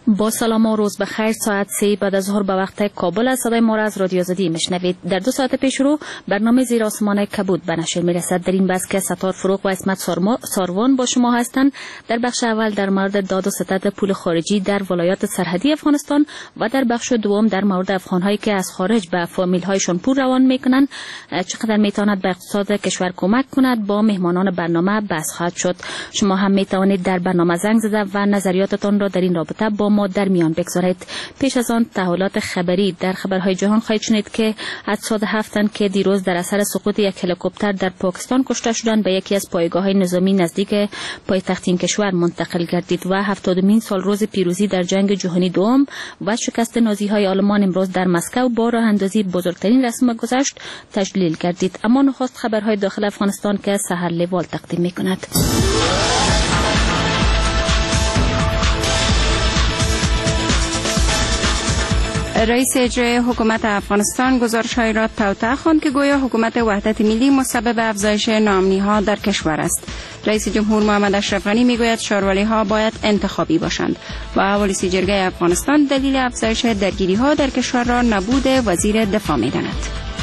با سلام و روز بخیر. ساعت 3 بعد از ظهر به وقت کابل از صدای ما را از رادیو آزادی میشنوید. در 2 ساعت پیش رو برنامه زیر آسمان کبود به نشر میرسد. در این بحث که ستار فروغ و اسمت ساروان با شما هستند. در بخش اول در مورد داد و ستد پول خارجی در ولایات سرحدی افغانستان و در بخش دوم در مورد افغان‌هایی که از خارج به فامیل‌هایشان پول روان میکنند چقدر میتواند به اقتصاد کشور کمک کند با مهمانان برنامه بحث خواهد شد. شما هم میتوانید در برنامه زنگ زده و نظریاتتان را در این رابطه با ما در میان بگذارید. پیش از آن تحولات خبری در خبرهای جهان خواهید شنید که اجساد 7 که دیروز در اثر سقوط یک هلیکوپتر در پاکستان کشته شدند به یکی از پایگاه‌های نظامی نزدیک پایتخت این کشور منتقل گردید و 70مین سال روز پیروزی در جنگ جهانی دوم و شکست نازی‌های آلمان امروز در مسکو با راه اندازی بزرگترین رسم گذشت تجلیل گردید. اما نخست خبرهای داخل افغانستان که سحر لیوال تقدیم می‌کند. رئیس اجرایی حکومت افغانستان گزارش‌هایی را توطئه خواند که گویا حکومت وحدت ملی مسبب افزایش ناامنی‌ها در کشور است. رئیس جمهور محمد اشرف غنی میگوید شاروالی‌ها باید انتخابی باشند و رئیس جرگه افغانستان دلیل افزایش درگیری‌ها در کشور را نبود وزیر دفاع می‌داند.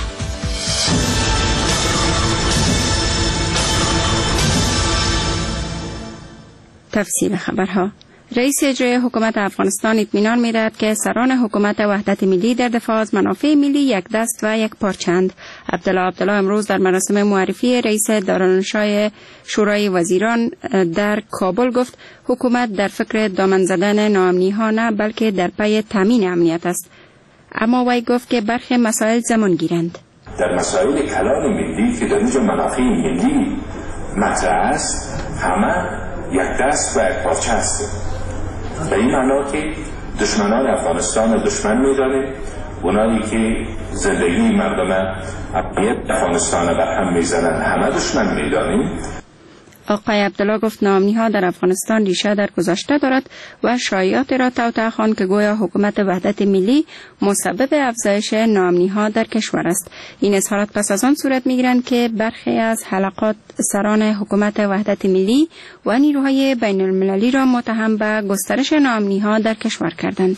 تفصیل خبرها. رئیس اجرایی حکومت افغانستان اطمینان می‌دهد که سران حکومت وحدت ملی در دفاع از منافع ملی یک دست و یک پارچند. عبدالله امروز در مراسم معرفی رئیس دارالانشای شورای وزیران در کابل گفت حکومت در فکر دامن زدن ناامنی‌ها نه بلکه در پی تامین امنیت است. اما وی گفت که برخی مسائل زمان گیرند. در مسائل کلان ملی که در اینجا منافع ملی مطرح است همه یک دست و یک پارچه هستیم. به این معنا که دشمنان افغانستان دشمن می‌دانیم، اونایی که زندگی مردم افغانستان بر هم می‌زنند همه دشمن می‌دانیم. آقای عبدالله گفت ناامنی‌ها در افغانستان ریشه در گذشته دارد و شایعات را توطئه خواند که گویا حکومت وحدت ملی مسبب افزایش ناامنی‌ها در کشور است. این اظهارات پس از آن صورت می‌گیرند که برخی از حلقات سران حکومت وحدت ملی و نیروهای بین‌المللی را متهم به گسترش ناامنی‌ها در کشور کردند.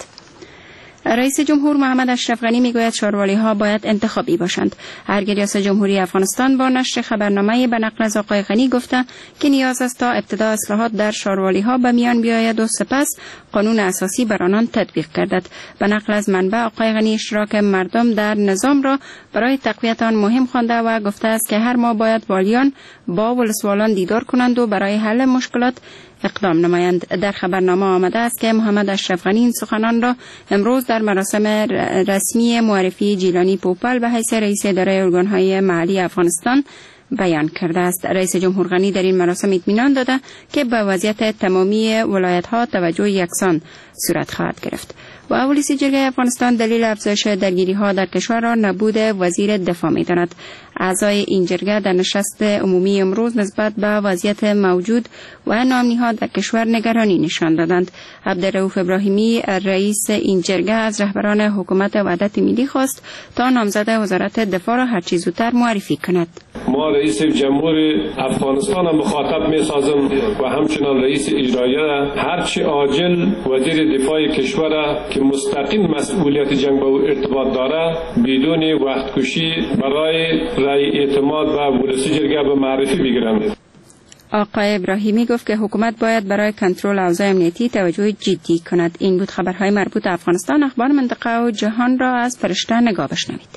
رئیس جمهور محمد اشرف غنی میگوید شاروالی‌ها باید انتخابی باشند. هرگاه ریاست جمهوری افغانستان با نشر خبرنامه به نقل از آقای غنی گفته که نیاز است تا ابتدا اصلاحات در شاروالی‌ها به میان بیاید و سپس قانون اساسی بر آنان تطبیق گردد. به نقل از منبع آقای غنی اشتراک مردم در نظام را برای تقویت آن مهم خوانده و گفته است که هر ماه باید والیان با ولسوالان دیدار کنند و برای حل مشکلات اقدام نمایند. در خبرنامه آمده است که محمد اشرف غنی این سخنان را امروز در مراسم رسمی معرفی جیلانی پوپل به حیث رئیس اداره ارگان‌های محلی افغانستان بیان کرده است. رئیس جمهور غنی در این مراسم اطمینان داده که به وضعیت تمامی ولایت‌ها توجه یکسان صورت خواهد گرفت. و رئیس جرگه افغانستان دلیل افزایش درگیری‌ها در کشور را نبود وزیر دفاع می‌داند. اعضای این جرگه در نشست عمومی امروز نسبت به وضعیت موجود و ناامنی‌ها در کشور نگرانی نشان دادند. عبدالرؤوف ابراهیمی رئیس این جرگه از رهبران حکومت وحدت ملی خواست تا نامزد وزارت دفاع را هر چه زودتر معرفی کند. ما رئیس جمهور افغانستان هم مخاطب می‌سازم و همچنان رئیس اجرایی هرچی عاجل وزیر دفاع کشور که مستقیم مسئولیت جنگ با او ارتباط داره بدون وقت کشی برای رای اعتماد و ورودی جرگه به معرفی بگیرند. آقای ابراهیمی گفت که حکومت باید برای کنترل اوضاع امنیتی توجه جدی کند. این بود خبرهای مربوط به افغانستان. اخبار منطقه و جهان را از فرشته نگاه بشنوید.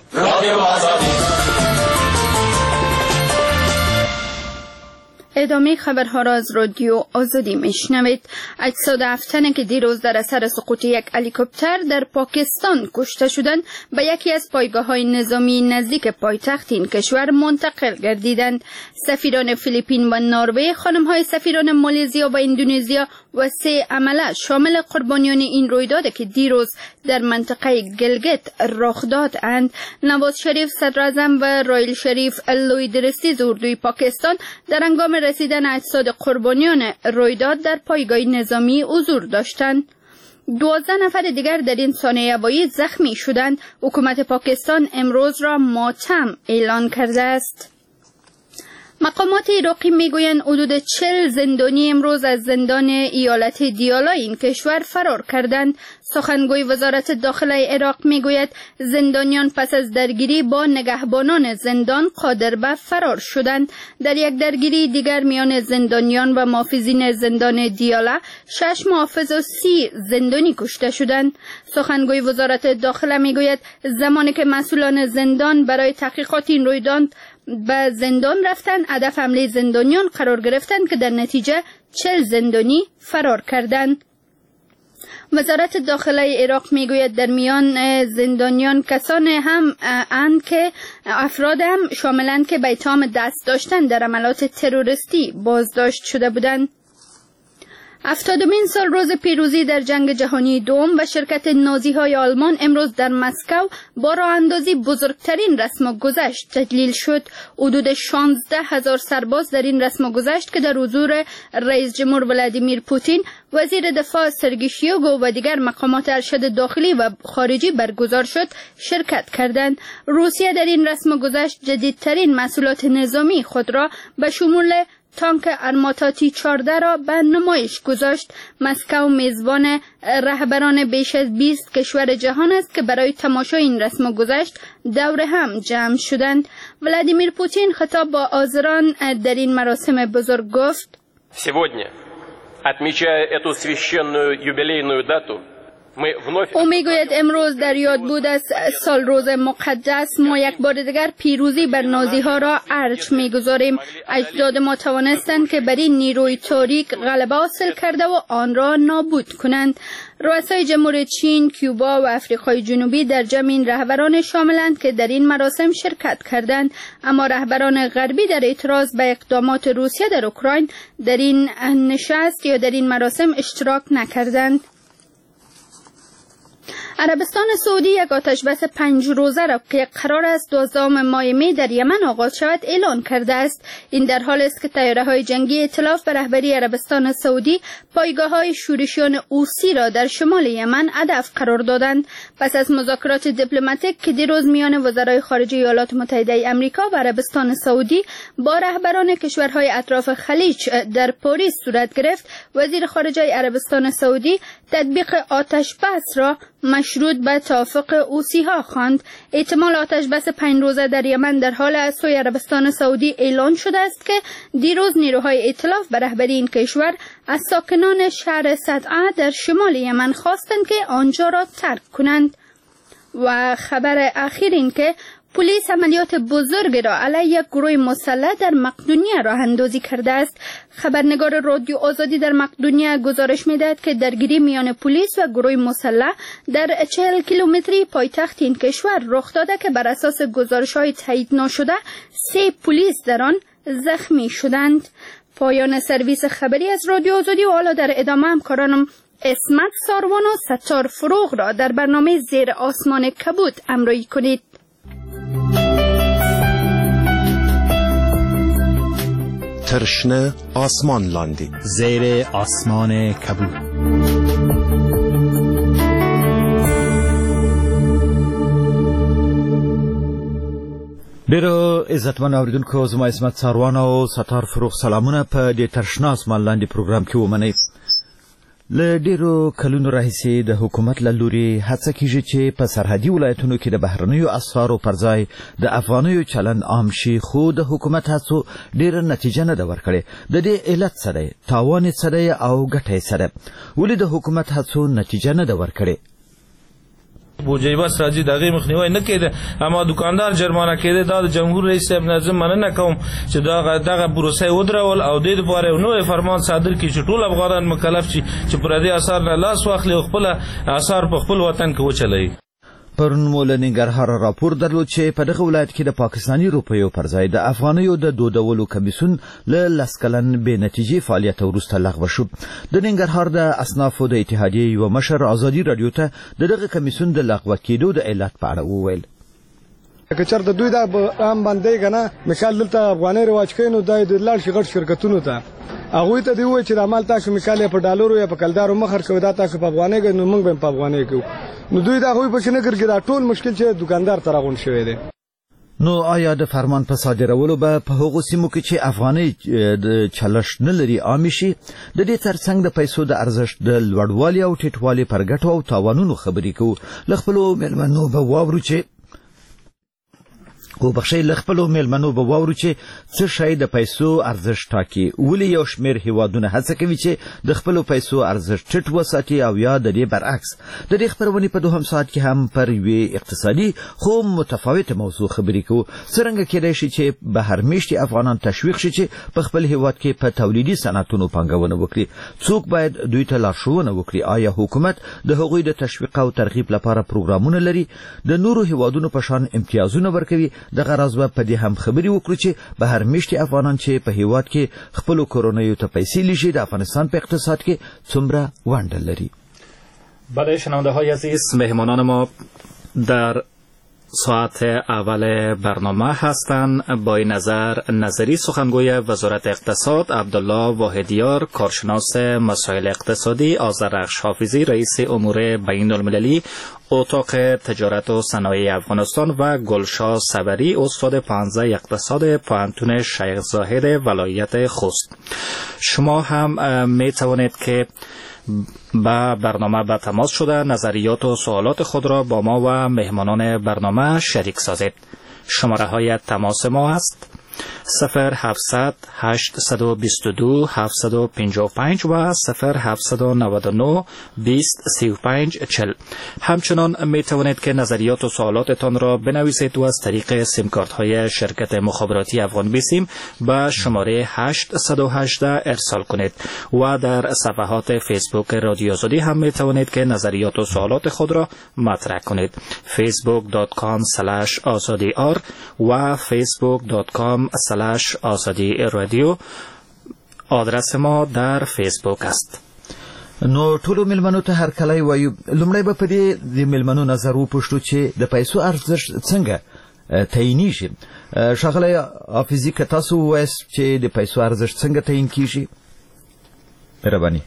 ادامه خبرها را از رادیو آزادی میشنوید. اجساد 7 که دیروز در اثر سقوط یک هلیکوپتر در پاکستان کشته شدند به یکی از پایگاه‌های نظامی نزدیک پایتخت این کشور منتقل گردیدند. سفیران فیلیپین و نروژ، خانم‌های سفیران مالزیا و اندونزیا و 3 عمله شامل قربانیان این رویداد که دیروز در منطقه گلگت رخ دادند. نواز شریف صدراعظم و رایل شریف لوی درستیز اردوی پاکستان در هنگام رسیدن اجساد قربانیان رویداد در پایگاه نظامی حضور داشتند. 12 نفر دیگر در این سانحه هوایی زخمی شدند. حکومت پاکستان امروز را ماتم اعلان کرده است. مقامات عراقی میگویند حدود 40 زندانی امروز از زندان ایالت دیالا این کشور فرار کردند. سخنگوی وزارت داخله عراق میگوید زندانیان پس از درگیری با نگهبانان زندان قادر به فرار شدند. در یک درگیری دیگر میان زندانیان و محافظین زندان دیالا 6 محافظ و 30 زندانی کشته شدند. سخنگوی وزارت داخله میگوید زمانی که مسئولان زندان برای تحقیقات این رویداد به زندان رفتند، هدف حمله زندانیان قرار گرفتند که در نتیجه 40 زندانی فرار کردند. وزارت داخله عراق میگوید در میان زندانیان کسان هم اند که افراد هم شاملند که به اتهام دست داشتن در عملات تروریستی بازداشت شده بودند. 70مین سال روز پیروزی در جنگ جهانی دوم و شرکت نازی‌های آلمان امروز در مسکو با راه اندازی بزرگترین رسم و گذشت تجلیل شد. حدود 16,000 سرباز در این رسم و گذشت که در حضور رئیس جمهور ولادیمیر پوتین، وزیر دفاع سرگی شویگو و دیگر مقامات ارشد داخلی و خارجی برگزار شد شرکت کردند. روسیه در این رسم و گذشت جدیدترین محصولات نظامی خود را به شمول تانک ارماتاتی 14 را به نمایش گذاشت. مسکو میزبان رهبران بیش از 20 کشور جهان است که برای تماشای این رسم و گذشت دور هم جمع شدند. ولادیمیر پوتین خطاب با حاضران در این مراسم بزرگ گفت: Сегодня, отмечая эту священную юбилейную дату, او میگوید امروز در یاد بود از سال روز مقدس ما یک بار دیگر پیروزی بر نازی ها را ارج میگذاریم. اجداد ما توانستند که بر این نیروی تاریک غلبه حاصل کرده و آن را نابود کنند. رؤسای جمهور چین، کوبا و آفریقای جنوبی در جمع این رهبران شاملند که در این مراسم شرکت کردند، اما رهبران غربی در اعتراض به اقدامات روسیه در اوکراین در این نشست یا در این مراسم اشتراک نکردند. عربستان سعودی یک آتش بس 5 روزه را که قرار است 12 ماه می در یمن آغاز شود اعلان کرده است. این در حال است که طیاره‌های جنگی ائتلاف به رهبری عربستان سعودی پایگاه‌های شورشیان حوثی را در شمال یمن هدف قرار دادند. پس از مذاکرات دیپلماتیک که دیروز میان وزرای خارجه ایالات متحده آمریکا و عربستان سعودی با رهبران کشورهای اطراف خلیج در پاریس صورت گرفت، وزیر خارجه عربستان سعودی تطبیق آتش بس را مشروط به توافق حوثی‌ها خواند. احتمال آتش بس 5 روزه در یمن در حال از سوی عربستان سعودی اعلان شده است که دیروز نیروهای ائتلاف به رهبری این کشور از ساکنان شهر صدعه در شمال یمن خواستند که آنجا را ترک کنند. و خبر اخیر این که پلیس عملیات بزرگ را علیه یک گروه مسلح در مقدونیه راه اندازی کرده است. خبرنگار رادیو آزادی در مقدونیه گزارش می‌دهد که درگیری میان پلیس و گروه مسلح در 40 کیلومتری پایتخت این کشور رخ داده که بر اساس گزارش‌های تایید نشده 3 پلیس در آن زخمی شدند. پایان سرویس خبری از رادیو آزادی و حالا در ادامه همکارانم اسمت ساروان و ستار فروغ را در برنامه زیر آسمان کبود همراهی کنید. ترشنه آسمان لاندی زیر آسمان کبود. ډیرو عزتمن اوریدونکو، زما اسمت ساروان او ستار فروغ سلامونه په دې ترشنه آسمان لاندې پروګرام کې ومنئ. له ډیرو کلونو راهیسې د حکومت له لوري هڅه کیږي چې په سرحدي ولایتونو کې د بهرنیو اسعارو پر ځای د افغانیو چلند عام شي، خو د حکومت هڅو ډیره نتیجه نه ده ورکړې. د دې علت څه دی؟ تاوان یې څه دی او ګټه یې څه ده؟ ولې د حکومت هڅو نتیجه نه ده ورکړې؟ بوجۍ بس راځي د هغې مخنیوی نه کېده، اما دوکاندار جرمانه کېده. دا د جمهور رئیس صاحب نه زه مننه کوم چې دغه پروسه یې ودرول او دې دپاره یو نوی فرمان صادر کړي چې ټول افغانان مکلف شي چې پردي اثار نه لاس واخلي او خپله اثار په خپل وطن کې وچلوي. پرون مو له ننګرهاره راپور درلود چې په دغه ولایت کې د پاکستاني روپیو پر ځای د افغانیو د دودولو کمیسیون له 10 کلن بې نتیجې فعالیت وروسته لغوه شو. د ننګرهار د اصنافو د اتحادیې یوه مشر ازادي راډیو ته د دغه کمیسیون د لغوه کېدو د علت په اړه وویل. که چېرته دوی دا عام باندې که نه مثال دلته افغانۍ رواج کوي نو دا یې د لاړ شي غټ شرکتونو ته، هغوی ته دې ووایي چې دا مال تاسو مثال یې په ډالرو یا په کلدارو مه خرڅوئ، دا تاسو په افغانۍ کوئ نو موږ به یې په افغانۍ کوو. نو دوی د هغوی پسې نه ګرځي. دا ټول مشکل چې دوکاندار ته راغونډ شوی دی. نو آیا د فرمان په صادرولو به په هغو سیمو کې چې افغانۍ د چلښت نه لري عامې شي؟ د دې ترڅنګ د پیسو د ارزښت د لوړوالي او ټیټوالي پر ګټو او تاوانونو خبرې کوو. له خپلو مېلمنو به واورو چې څه شی د پیسو ارزښت ټاکي، ولې یو شمېر هیوادونه هڅه کوي چې د خپلو پیسو ارزښت ټیټ وساتي او یا د دې برعکس. د دې خپرونې په دوهم ساعت کې هم پر یوې اقتصادي خو متفاوته موضوع خبرې کوو. څرنګه کېدای شي چې بهرمیشتي افغانان تشویق شي چې په خپل هیواد کې په تولیدي صنعتونو پانګونه وکړي؟ څوک باید دوی ته لارښوونه وکړي؟ آیا حکومت د هغوی د تشویق او ترغیب لپاره پروګرامونه لري؟ د نورو هیوادونو په شان امتیازونه ورکوي؟ دغه راز به په دې هم خبرې وکړو چې بهرمیشتي افغانان چې په هیواد کې خپلو کورنیو ته پیسې لیږي د افغانستان په اقتصاد کې څومره ونډه لري. بله شنونده‌های عزیز، مهمانان ما در ساعت اول برنامه هستند. با این نظری سخنگوی وزارت اقتصاد عبدالله واحدیار، کارشناس مسائل اقتصادی آذرخش حافظی، رئیس امور بین المللی اتاق تجارت و صنایع افغانستان و گلشاه صبری، استاد 15 اقتصاد پوهنتون شیخ زاهد ولایت خوست. شما هم می توانید که با برنامه به تماس شده نظریات و سوالات خود را با ما و مهمانان برنامه شریک سازید. شماره های تماس ما است 0700 822 755 و 0799 20 35 40. همچنان می توانید که نظریات و سوالاتتان را بنویسید و از طریق سیمکارت های شرکت مخابراتی افغان بیسیم به شماره 818 ارسال کنید و در صفحات فیسبوک رادیو آزادی هم می توانید که نظریات و سوالات خود را مطرح کنید. facebook.com/azadiar و facebook.com/azadi رادیو آدرس ما در فیسبوک است. نو ټولو مېلمنو ته هر کله وایو، لومړی به په دې د مېلمنو نظر وپوښتو چې د پیسو ارزښت څنګه تعینیږي. ښاغلی حافظي، که تاسو ووایاست چې د پیسو ارزښت څنګه تعین کیږي؟ مهرباني.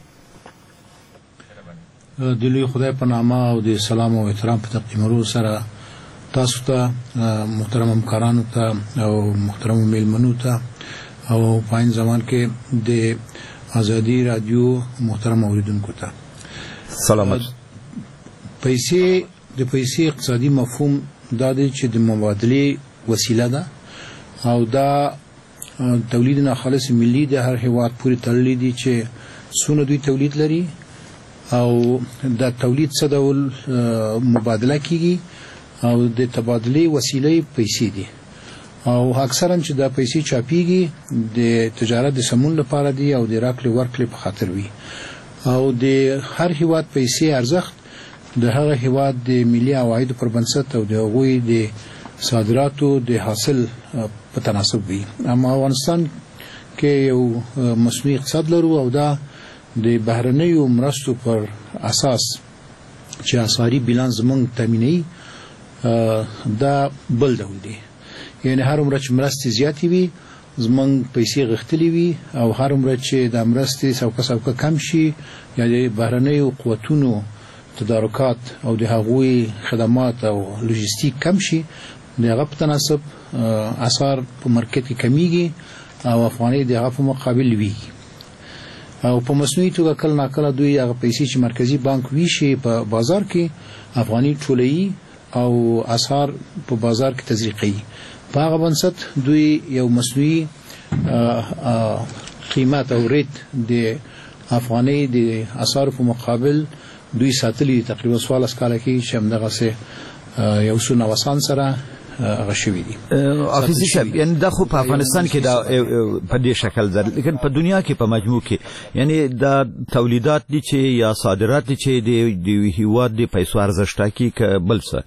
د لوی خدای په نامه او د سلام او احترام په تقدیمولو سره تاسو ته، محترم همکارانو ته او محترم مېلمنو ته او په این زمان کې د آزادی رادیو محترم اوریدونکو ته سلامت. پیسې اقتصادي مفهوم دا دی چې د مبادلې وسیله ده او دا تولید ناخالص ملي د هر هیواد پورې تړلې دي چې څونه دوی تولید لري او دا تولید څه ډول مبادله کیږي او د تبادلې وسیلې پیسې دي او اکثرا چې دا پیسې چاپیږي د تجارت د سمون لپاره دي او د راکړې ورکړې په خاطر وي او د هر هیواد پیسې ارزښت د هغه هیواد د ملي عوایدو پر بنسټ او د هغوی د صادراتو د حاصل په تناسب وي. اما افغانستان کې یو مصنوعي اقتصاد لرو او دا د بهرنیو مرستو پر اساس چې اسعاري بیلانس زموږ تامینوي دا بل ډول دی. یعنی هر عمره چې مرستې زیاتې وي زموږ پیسې غښتلې وي او هر عمره چې د مرستې سوکه کم شي یا د بهرنیو قوتونو تدارکات او د هغوی خدمات او لوجستیک کم شي، د هغه په تناسب اسعار په مارکیټ کې کمیږي او افغانۍ د هغه په مقابل وي او په مصنوعي توګه کله ناکله دوی هغه پیسې چې مرکزي بانک ویشي په بازار کې افغاني ټولوي او اسعار په بازار کې تزریقي. په هغه بنسټ دوی یو مصنوعي قیمت او ریټ د افغانۍ د اسعار په مقابل دوی ساتلي تقریبا 14 کال کې چې همدغه سه یو څو نوسان سره غشوي دي. حافظي صاحب، یعنی دا خو په افغانستان کې دا په دې شکل ده، لیکن په دنیا کې په مجموع کې یعنی دا تولیدات دي چې یا صادرات دي چې د هیواد د پیسو ارزښت ټاکي که بل څه؟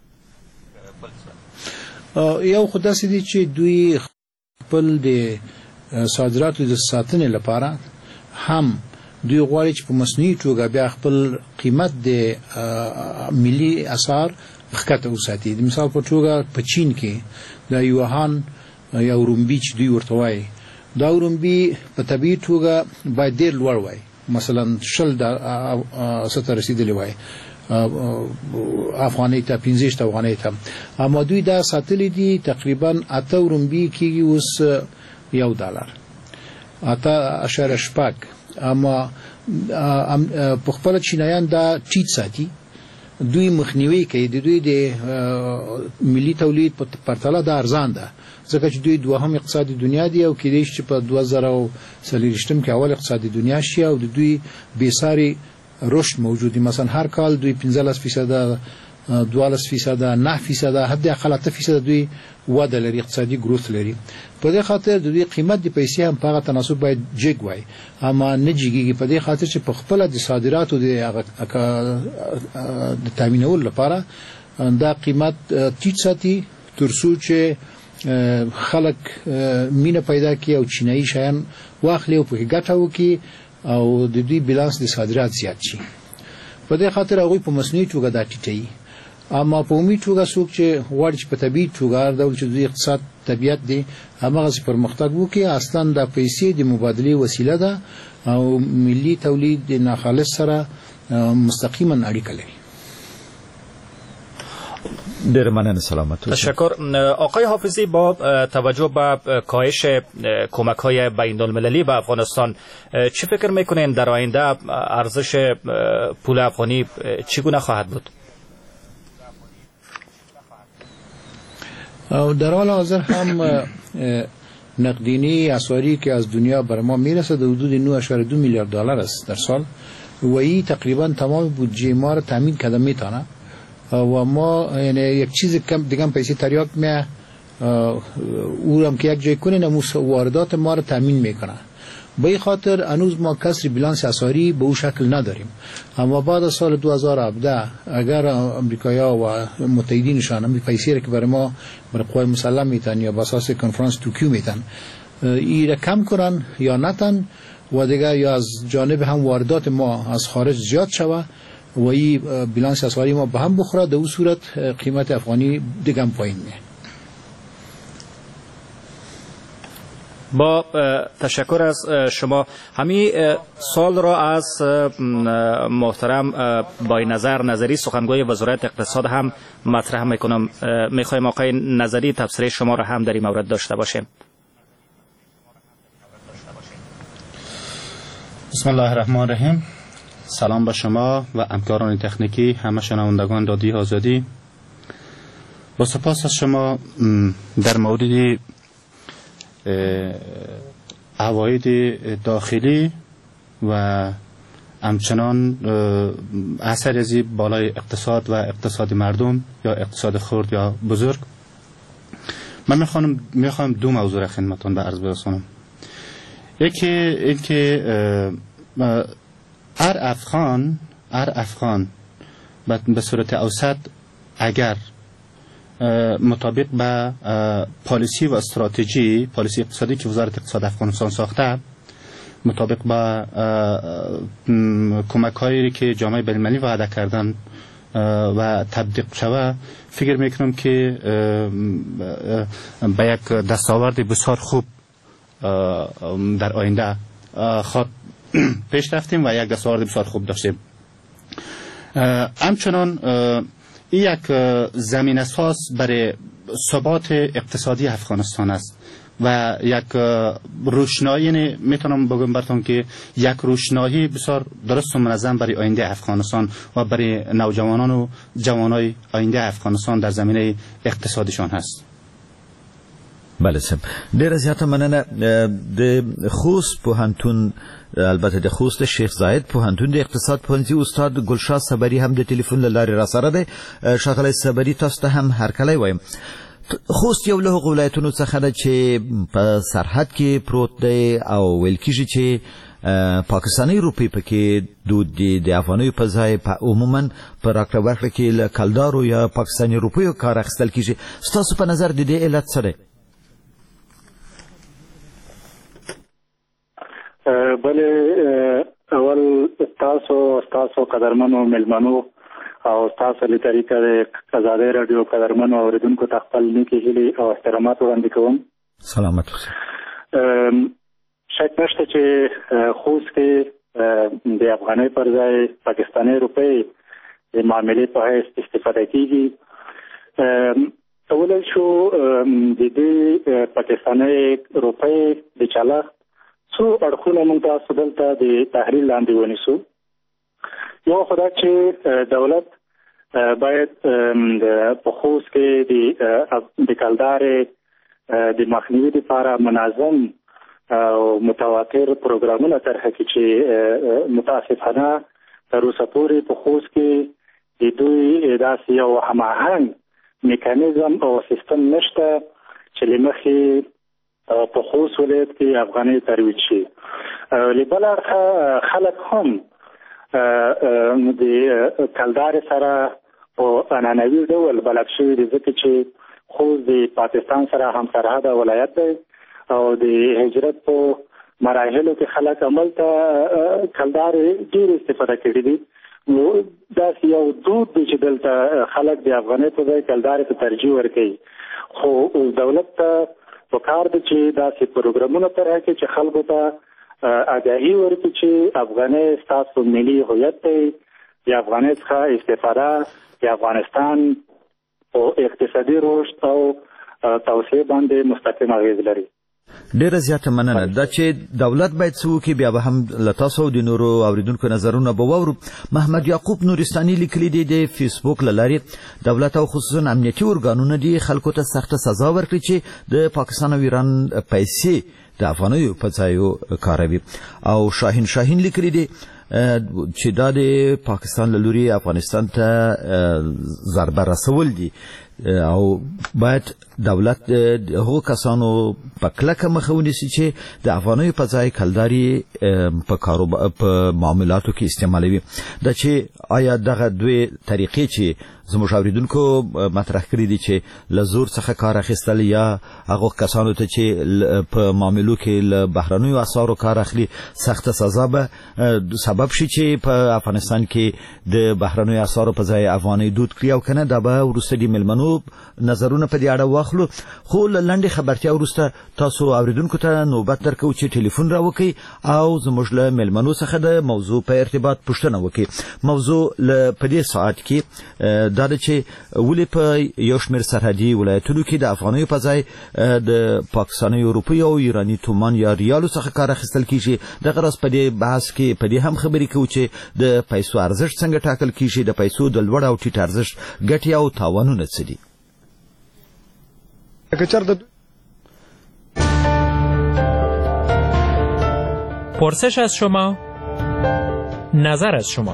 یو خدای سي دي چې دوی خپل د صادراتو د ساتنې لپاره هم دوی غواړي چې په مصنوعي توګه بیا خپل قیمت د ملي اسعار ښکته وساتي. د مثال په توګه په چین کې د یوهان یا رومبي چې دوی ورته وایي، دا رومبي په طبیعي توګه باید ډېر لوړ وای، مثلا 10 ته رسیدلی وای افغانۍ ته 15 افغانۍ ته، اما دوی دا ساتلې دي تقریبا 8 رومبي کېږي اوس $1 8.8. اما په خپل چینایان دا ټیټ ساتي، دوی مخنیوي کوي، د دوی د ملي تولید په پرتله دا ارزان ده، ځکه چې دوی دوهم اقتصادي دنیا دی او کېدای شي چې په 2023 کې اول اقتصادي دنیا شي او د دوی بېساري رشد موجود دی. مثلا هر کال دوی 15%، 12%، 9%، حد اقل 8% دوی وده لري، اقتصادي گروث لري. په دې خاطر د دوی قیمت د پیسې هم په هغه تناسب باید جګ وای، اما نه جګیږي په دې خاطر چې په خپل د صادراتو د تامینولو لپاره دا قیمت ټیټ ساتي تر څو چې خلک مینه پیدا کړي او چینایي شیان واخلي او په ګټه وکړي او د دوی بیلانس د صادرات زیات شي. په دې خاطر هغه په مصنوعي توګه دا ټیټي، اما په عمومي توګه څوک چې غواړي چې په طبيعي توګه ډول چې د اقتصاد طبيعت دی هغه پرمختګ وکړي، اصلا د پیسې د مبادله وسیله ده او ملي تولید د ناخالص سره مستقیما اړیکه لري. در منن سلامت. تشکر. آقای حافظی، با توجه به کاهش کمک‌های بین‌المللی به افغانستان چه فکر میکنین در آینده ارزش پول افغانی چگونه خواهد بود؟ در حال حاضر هم نقدینی اسعاری که از دنیا بر ما میرسه در حدود 9.2 میلیارد دلار است در سال و این تقریبا تمام بودجه ما را تامین کرده میتونه و ما یعنی یک چیز کم دیگه پیسه تریاک می اورم که یک جای کنه نموس واردات ما را تامین میکنه. به این خاطر هنوز ما کسر بیلانس اسعاری به او شکل نداریم، اما بعد از سال 2017 اگر امریکایی‌ها و متحدینشان هم پیسه را که برای ما برای قوای مسلح میتن یا به اساس کنفرانس توکیو میتن این را کم کنن یا نتن و دیگه یا از جانب هم واردات ما از خارج زیاد شوه و این بیلانس اسعاری ما به هم بخوره، در اون صورت قیمت افغانی دیگه هم پایین میه. با تشکر از شما. همین سال را از محترم با نظر نظری سخنگوی وزارت اقتصاد هم مطرح میکنم. میخوایم آقای نظری تبصره شما را هم در این مورد داشته باشیم. بسم الله الرحمن الرحیم. سلام به شما و همکاران تکنیکی، همه شنوندگان رادیو آزادی. با سپاس از شما در مورد عواید داخلی و همچنان اثر از بالای اقتصاد و اقتصاد مردم یا اقتصاد خرد یا بزرگ، من میخوام دو موضوع را خدمتتون به عرض برسونم. یکی اینکه هر افغان به صورت اوسط اگر مطابق به پالیسی و استراتژی پالیسی اقتصادی که وزارت اقتصاد افغانستان ساخته، مطابق به کمک‌هایی که جامعه بین‌المللی وعده کردن و تطبیق شود، فکر میکنم که به یک دستاورد بسیار خوب در آینده پیش رفتیم و یک دستاورد بسیار خوب داشتیم. همچنان این یک زمین اساس برای ثبات اقتصادی افغانستان است و یک روشنایی، میتونم بگم براتون که یک روشنایی بسیار درست و منظم برای آینده افغانستان و برای نوجوانان و جوانای آینده افغانستان در زمینه اقتصادیشان هست. بله سم. ډیره زیاته مننه. د خوست پوهنتون، البته د خوست شیخ زاید پوهنتون د اقتصاد پوهنځي استاد ګلشاه صبري هم د ټلیفون له لارې را سره دی. ښاغلی صبري، تاسو ته هم هرکلی وایم. خوست یو له هغو ولایتونو څخه ده چې په سرحد کې پروت دی او ویل کېږي چې پاکستاني روپۍ پکې دود دي، د افغانیو په ځای عموما په راکړه ورکړه کې له کلدارو یا پاکستاني روپیو کار اخیستل کېږي. ستاسو په نظر د دې علت څه دی؟ بله، اول تاسو قدرمنو ملمنو او تاسو له طریقې د آزادۍ رادیو قدرمنو اوریدونکو ته خپل نیکې هیلې او احترامات وړاندې کوم. سلامت اوسئ. شک نشته چې خوست کې د افغانۍ پر ځای پاکستاني روپۍ د معاملې په حیث استفاده کیږي. اول شو د دې پاکستاني روپۍ د چلښت څو اړخونه موږ تاسو دلته د تحلیل لاندې ونیسو. یو خو دا چې دولت باید په خوست کې د کلدارې د مخنیوي لپاره منظم او متواتر پروګرامونه طرح کړي چې متاسفانه تر اوسه پورې په خوست کې د دوی داسې یو هماهنګ میکانیزم او سیستم نشته چې له مخې په خوست ولایت کې افغاني ترویج شي. له بل اړخه خلک هم د کلدارې سره په عنعنوي ډول بلد شوي دي، ځکه چې خوست د پاکستان سره هم سرحده ولایت دی او د هجرت په مراحلو کې خلک عمل ته کلدارې ډېر استفاده کړي دي. نو داسې یو دود دی چې دلته خلک د افغانۍ په ځای کلدارې ته ترجیح ورکوي. خو دولت ته پکار دی چې داسې پروګرامونه طرح کړي چې خلکو ته آگاهي ورکړي چې افغانۍ ستاسو ملي هویت دی، د افغانۍ څخه استفاده د افغانستان په اقتصادي رشد او توسعه باندې مستقیم اغیز لري. ډیره زیاته مننه. دا چې دولت باید څه وکړي بیا به هم له تاسو د نورو اوریدونکو نظرونه به واورو. محمد یعقوب نورستاني لیکلي دي د فیسبوک له لارې دولت او خصوصا امنیتي ارګانونه دي خلکو ته سخته سزا ورکړي چې د پاکستان او ایران پیسې د افغانیو په ځایو کاروي. او شاهین لیکلي دي چې دا د پاکستان له لوري افغانستان ته ضربه رسول دي او باید دولت هغو کسانو په کلکه مخه ونیسي چې د افغانیو په ځای کلداري په معاملاتو کې استعمالوي. دا چې آیا دغه دوی طریقې چې زموږ اوریدونکو مطرح کړي دي چې له زور څخه کار اخیستل یا هغو کسانو ته چې په معاملو کې له بهرنیو اسعارو کار اخلي سخته سزا به سبب شي چې په افغانستان کې د بهرنیو اسعارو په ځای افغانۍ دود کړي او کنه دا به وروسته د ملمنو نظرونه په دې اړه واخلو. خو له لنډې خبرتیا وروسته تاسو اوریدونکو ته نوبت درکوو چې ټلیفون راوکړئ او زموږ له ملمنو څخه د موضوع په ارتباط پوښتنه وکړئ. موضوع په دې ساعت کې دا ده چې ولې په یو شمېر سرحدي ولایتونو کې د افغانیو په ځای د پاکستانیو روپیو او ایراني تومان یا ریالو څخه کار اخیستل کیږي. دغه راز په دې بحث کې په دې هم خبرې کوو چې د پیسو ارزښت څنګه ټاکل کیږي، د پیسو د لوړ او ټیټ ارزښت ګټې او تاوانونه څه دي. پرسش از شما، نظر از شما.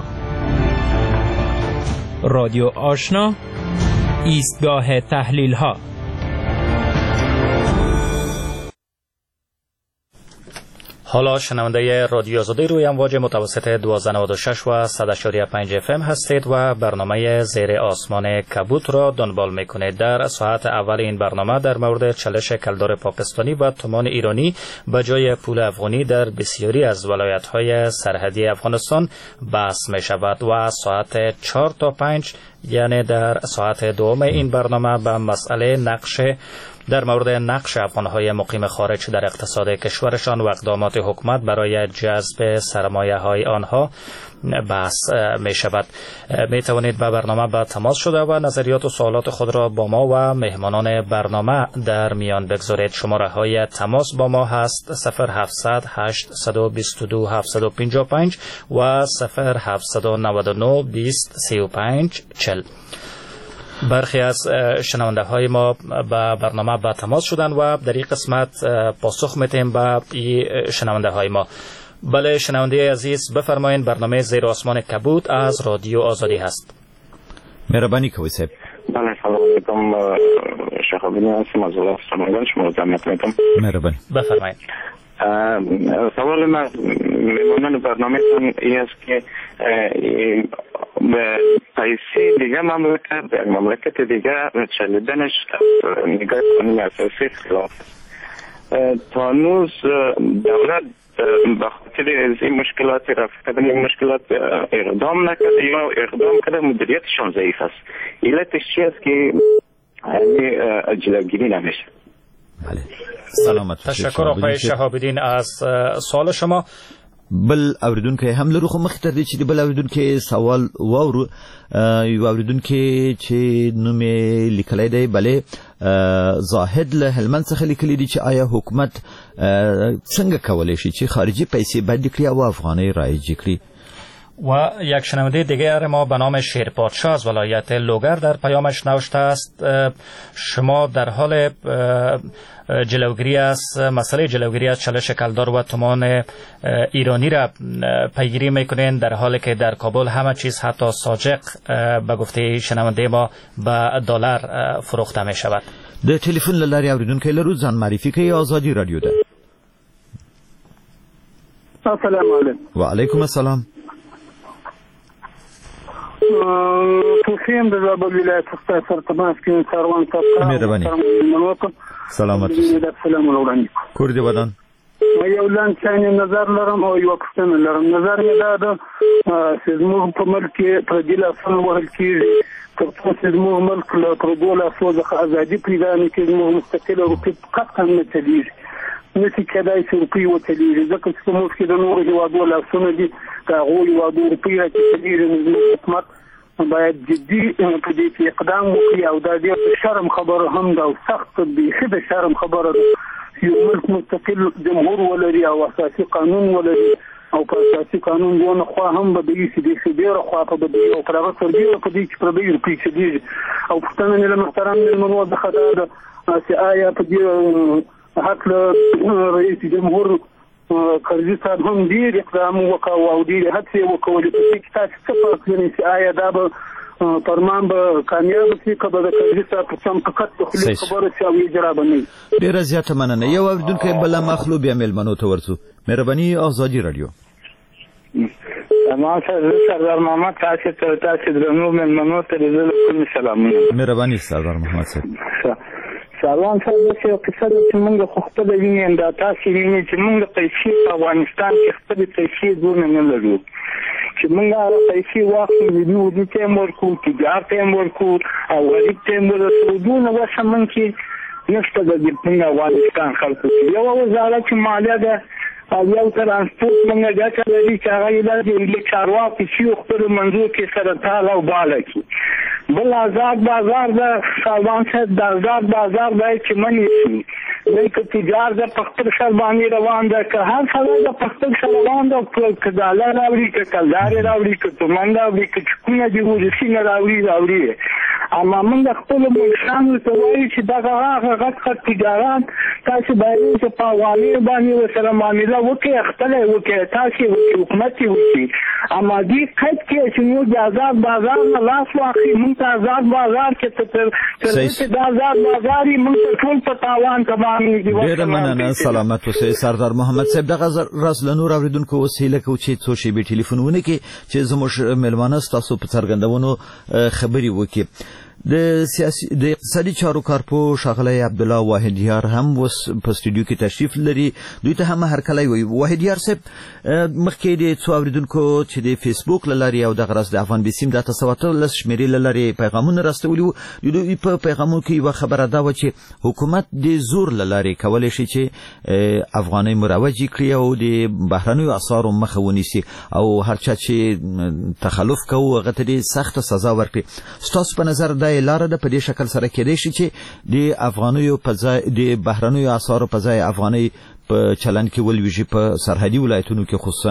رادیو آشنا، ایستگاه تحلیل ها. حالا شنونده رادیو آزادی روی امواج متوسط 1296 و 100.5 FM هستید و برنامه زیر آسمان کبوت را دنبال میکنید. در ساعت اول این برنامه در مورد چالش کلدار پاکستانی و تومان ایرانی به جای پول افغانی در بسیاری از ولایت‌های سرحدی افغانستان بحث می شود و ساعت 4 تا 5 یعنی در ساعت دوم این برنامه به مسئله در مورد نقش افغان‌های مقیم خارج در اقتصاد کشورشان و اقدامات حکومت برای جذب سرمایه‌های آنها بحث می شود. می توانید به برنامه با تماس شده و نظریات و سوالات خود را با ما و مهمانان برنامه در میان بگذارید. شماره های تماس با ما هست 0700 822 755 و 0799 20 35 40. برخی از شنونده های ما به برنامه با تماس شدن و در این قسمت پاسخ میتیم به شنونده های ما. بله شنونده عزیز بفرمایید، برنامه زیر آسمان کبوت از رادیو آزادی هست. مهربانی کوی صاحب. بله سلام علیکم، شخابینی هستم از ولایت سمنگان، شما زحمت میکنم. مهربانی بفرمایید. سوال من میمانان برنامه این است که پیسه دیگه مملکت دیگه چلیدنش نگاه قانون اساسی خلاف تا هنوز دولت به خاطر این مشکلات رفع کردن این مشکلات اقدام نکرده یا اقدام کرده مدیریتشان ضعیف است. علتش چی است که جلوگیری نمیشه؟ بله. سلامت. تشکر آقای شهاب الدین از سوال شما. بل اوریدونکو هم لرو، خو مخکې تر دې چې د بل اوریدونکو سوال واورو، یو اوریدونکو چې نوم یې لیکلی دی بلې زاهد له هلمند څخه لیکلی دی چې آیا حکومت څنګه کولی شي چې خارجی پیسې بندی کړي او افغانۍ رایجی کړي؟ و یک شنونده دیگر ما به نام شیرپادشاه از ولایت لوگر در پیامش نوشته است شما در حال جلوگیری از مسئله جلوگیری از چالش کلدار و تومان ایرانی را پیگیری میکنین، در حالی که در کابل همه چیز حتی ساجق به گفته شنونده ما به دلار فروخته می شود. د ټلیفون له لارې اوریدونکي لرو، ځان معرفي کوي. آزادي رادیو ده. السلام علیکم. وعلیکم السلام. توفیم د زابل ولایت څخه سره تماس کې سروان صاحب مهرباني. سلامت السلام علیکم. کور دې ودان. یو لاندې نظر لرم او یو پوښتنه لرم. نظر مې دا ده چې زموږ په ملک کې پردي لاسونه وهل کېږي، تر څو چې زموږ ملک له پردو لاسو څخه ازادي پیدا نه کړي، زموږ مستقله روپۍ قطعا نه چلېږي، نشي کېدای چې روپۍ وچلېږي، ځکه چې زموږ کې د نورو هېوادو لاسونه دي، د هغو هېوادو روپۍ را چې چلېږي، نو زموږ حکومت باید جدي په دې کې اقدام وکړي او دا ډېر د شرم خبره هم ده او سخت بیخي د شرم خبره ده چې یو ملک مستقل جمهور ولري او اساسي قانون ولري او په اساسي قانون دونه خوا هم به دې چې دې ډېره خوا په بدوي او پر هغه سربېره په دې چې پردۍ روپۍ چلېږي. او پوښتنه مې له محترم مېلمنو څخه دا ده چې آیا په دې حق رئیس جمهور کرزي صاحب هم ډېر اقدام وکړ او ډېرې هڅې یې وکولې، په دې کې تاسو څه فرق وینئ چې آیا دا به فرمان به کامیابه شي که به د کرزي صاحب په سم فقط د خولې خبره شي او اجرا به نه وي؟ ډېره زیاته مننه. یو اورېدونکی بله مخلو بیا مېلمنو ته ورځو. مهرباني. آزادي رادیو. ما سردار محمد تاسو درنو مېلمنو ته د زړه کومې سلامونه. مهرباني سردار محمد صاحب. سلام صاحب، داسې یو قصه ده چې موږ خو خپله وینې دا تاسې وینئ چې موږ پیسې په افغانستان کې خپلې پیسې دونه نه لرو چې موږ هغه پیسې واخلو، ودي ته یې ورکړو، تجار ته یې ورکړو او غریب ته یې ورسوو، دونه وسه موږ کې نشته د موږ افغانستان خلکو کې. یوه وزارت چې مالیه ده او یو ترانسپورټ موږ ګټه لري چې هغه یې د چارواکو چې یو خپلو منځو کې سره تال او باله کړي. بل آزاد بازار د سالوان صاحب د آزاد بازار باید چې منې شي، دی که تجار د په خپل سر باندې روان ده، که هر سړی د په خپل سر روان ده، که ډالر راوړي، که کلدارې راوړي، که تومن راوړي، که چکونه دي ولسي نه راوړي. اما موږ خپلو مشرانو ته وایو چې دغه هغه غټ غټ تجاران تاسو باید چې په افغانۍ باندې ورسره معامله وکړئ، اخته یې وکړئ، تاسو یې وکړئ، حکومت یې وکړي. اما دې قید کې چې موږ د آزاد بازار نه لاس واخلي، موږ ته آزاد بازار کې تر دې د آزاد بازار یې موږ ته ټول په تاوان کبان دي. ډېره مننه. سلامت اوسئ سردار محمد صاحب. دغه راز له نور اورېدونکو اوس هیله کوو چې څو شېبې ټلیفون ونکړي چې زموږ مېلمانه ستاسو په څرګندونو خبرې وکړي. د اقتصادي چارو کارپو ښاغلی عبدالله واحدیار هم اوس په سټوډیو کې تشریف لري. دوی ته هم هرکلی وایي. واحدیار صاحب، مخکې د څو اورېدونکو چې د فیسبوک له لارې او دغه راز د افغان بیسیم د 813 شمېرې له لارې پیغامونه راستولي وو، دوی په پیغامونو کې یوه خبره دا وه چې حکومت د زور له لارې کولی شي چې افغانۍ مروجې کړي او د بهرنیو اسعارو مخه ونیسي او هر چا چې تخلف کوو هغه ته ډېر سخته سزا ورکړي. ستاسو په نظر دا لاره ده په دې شکل سره کېدای شي چې د افغانیو په ځای د بهرنیو اسعارو په ځای افغانۍ په چلن کې ولویږي په سرحدي ولایتونو کې خصوصا؟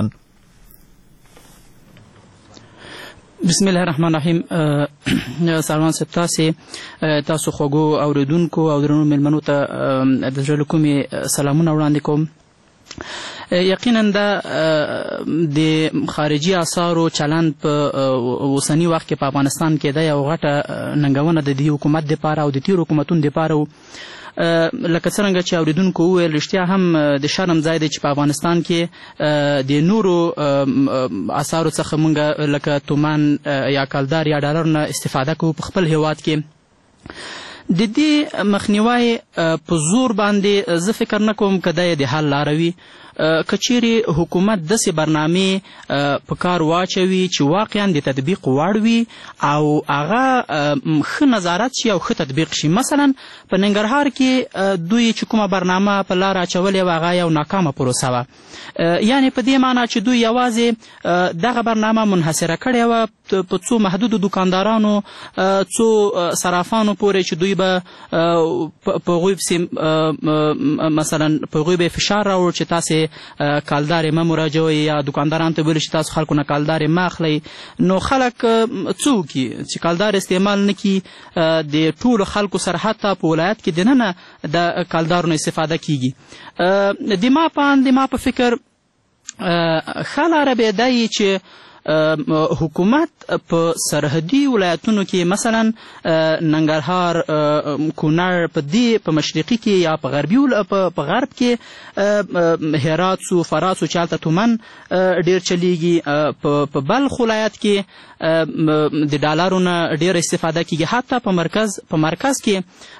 بسم الله الرحمن الرحیم. سلمان صاحب، تاسو خوږو اوریدونکو او درنو مېلمنو ته د زړه کومې سلامونه وړاندې کوم. یقینا دا د خارجي اسعارو چلند په اوسني وخت کې په افغانستان کې دا یو غټه ننګونه د دې حکومت دپاره او د تېرو حکومتونو دپاره و. لکه څرنګه چې اوریدونکو وویل، رښتیا هم د شرم ځای دی چې په افغانستان کې د نورو اسعارو څخه موږ لکه تومان یا کلدار یا ډالر نه استفاده کوو په خپل هیواد کې. د دې مخنیوی په زور باندې زه فکر نه کوم که دا یې د حل لاره وي. کچېرې حکومت داسې برنامې په کار واچوي چې واقعا د تطبیق وړ وي او هغه ښه نظارت شي او ښه تطبیق شي. مثلا په ننګرهار کې دوی چې کومه برنامه په لار اچولې وه هغه یو ناکامه پروسه وه. یعنې په دې معنا چې دوی یوازې دغه برنامه منحصره کړې وه په څو محدودو دکاندارانو څو صرافانو پورې چې دوی به په هغوی پسې مثلا په هغوی به فشار راوړ چې تاسې کالدارې مه مراجعوئ یا دکاندارانو ته ویلو چې تاسو خلکو نه کالدارې مه اخلئ. نو خلک څه وکړي چې کالدار استعمال نه کړي. د ټولو خلکو سره حتی په ولایت کې دننه د کالدارو نه استفاده کیږي. د ما په فکر ښه لاره به دا وي چې حکومت په سرحدي ولایتونو کې مثلا ننګرهار، کونړ په مشرقي کې یا په غرب کې هرات سو، فرات سو چې هلته تومن ډېر چلیږي. په بلخ ولایت کې د ډالرو نه ډېره استفاده کیږي. حتی په مرکز کې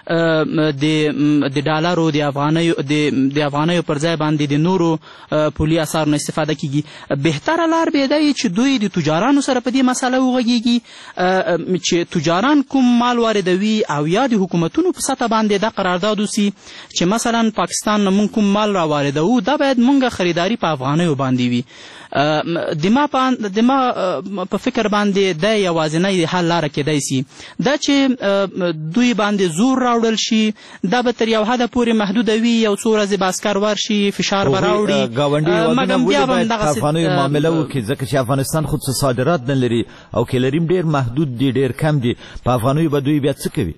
د ډالرو د افغانیو پر ځای باندې د نورو پولي اسعارو نه استفاده کیږي. بهتره لار به دا وي چې دوی د تجارانو سره په دې مسله وغږیږي چې تجاران کوم مال واردوي او یا د حکومتونو په سطح باندې دا قرارداد وسي چې مثلا پاکستان نه مونږ کوم مال راواردوو دا باید مونږ خریداري په افغانیو باندې وي. د ما په فکر باندې دا یوازینی حل لاره کیدای سي دا چې دوی باندې زور راوړل شي. دا به تر یو حده پورې محدوده وي، یو څو ورځې به عسکر ورشي فشار به راوړي. ګاونډي هېوادونه ولې باید په افغانیو معامله وکړي ځکه چې افغانستان خود صادرات نه لري او که لري ډېر محدود دي، ډېر کم دي. په افغانیو به دوی بیا څه کوي؟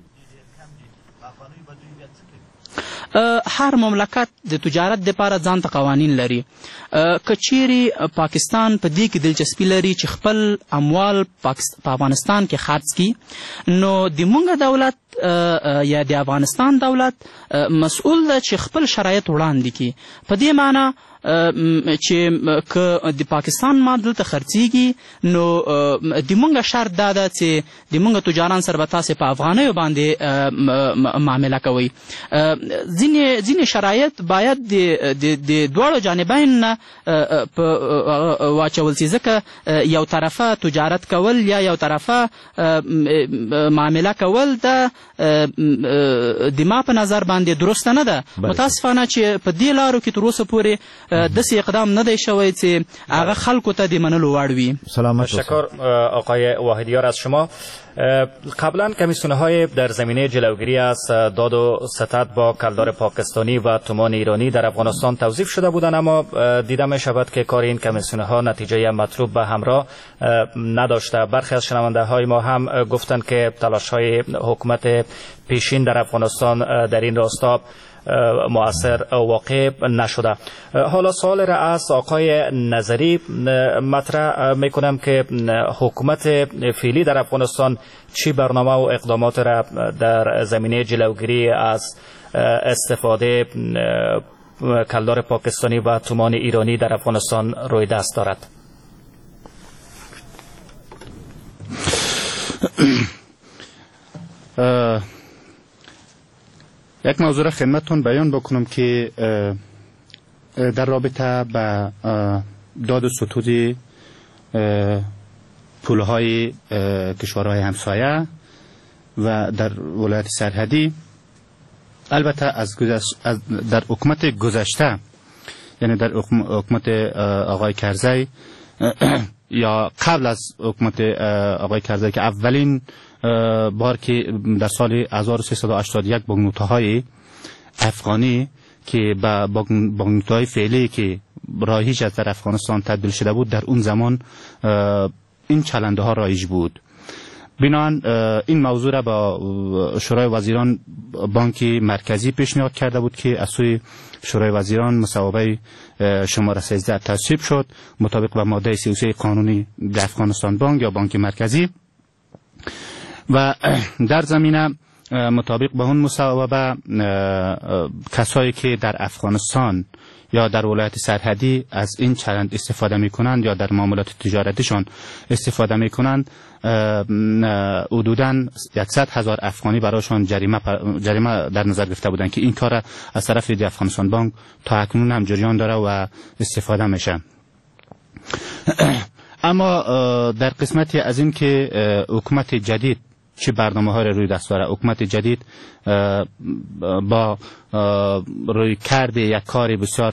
هر مملکت د تجارت دپاره ځانته قوانین لري. که چیرې پاکستان په دې کې دلچسپي لري چې خپل اموال په افغانستان کې خرڅ کړي، نو د مونږ دولت یا د افغانستان دولت مسؤل ده چې خپل شرایط وړاندې کړي. په دې معنا چې که د پاکستان مال دلته خرڅیږي نو د مونږ شرط دا ده چې د مونږ تجاران سره به تاسې په افغانیو باندې معامله کوئ. ځینې شرایط باید د دواړو جانبین نه واچول سي ځکه یو طرفه تجارت کول یا یو طرفه معامله کول دا د ما په نظر باندې درسته نه ده. متاسفانه چې په دې لارو کې تر اوسه پورې داسې اقدام نه دی شوی چې هغه خلکو ته د منلو وړ وي. تشکر آقای واحدیار از شما. قبلا کمیسیون‌های در زمینه جلوگیری از داد و ستد با کلدار پاکستانی و تومان ایرانی در افغانستان توظیف شده بودند، اما دیده می شود که کار این کمیسیون‌ها نتیجه مطلوب به همراه نداشته. برخی از شنونده‌های ما هم گفتند که تلاش‌های حکومت پیشین در افغانستان در این راستا مؤثر واقع نشده. حالا سوال را از آقای نظری مطرح میکنم که حکومت فعلی در افغانستان چی برنامه و اقدامات را در زمینه جلوگیری از استفاده کلدار پاکستانی و تومان ایرانی در افغانستان روی دست دارد؟ یک موضوع را خدمتتون بیان بکنم که در رابطه با داد و ستود پولهای کشورهای همسایه و در ولایت سرحدی، البته در حکومت گذشته، یعنی در حکومت آقای کرزی یا قبل از حکومت آقای کرزی که اولین بار که در سال 1381 بانکنوت‌های افغانی که با بانکنوت‌های فعلی که رایج از در افغانستان تبدیل شده بود، در اون زمان این چلنده ها رایج بود. بنابراین این موضوع را با شورای وزیران بانک مرکزی پیشنهاد کرده بود که از سوی شورای وزیران مصوبه شماره 13 تصویب شد مطابق با ماده 33 قانونی در افغانستان بانک یا بانک مرکزی، و در زمینه مطابق با اون مصوبه کسایی که در افغانستان یا در ولایت سرحدی از این چلند استفاده میکنند یا در معاملات تجارتیشان استفاده میکنند، حدوداً 100,000 افغانی برایشان جریمه در نظر گرفته بودند که این کار از طرف دی افغانستان بانک تا اکنون هم جریان داره و استفاده میشه. اما در قسمتی از این که حکومت جدید چه برنامه های روی دست داره، حکومت جدید با روی کرده یک کار بسیار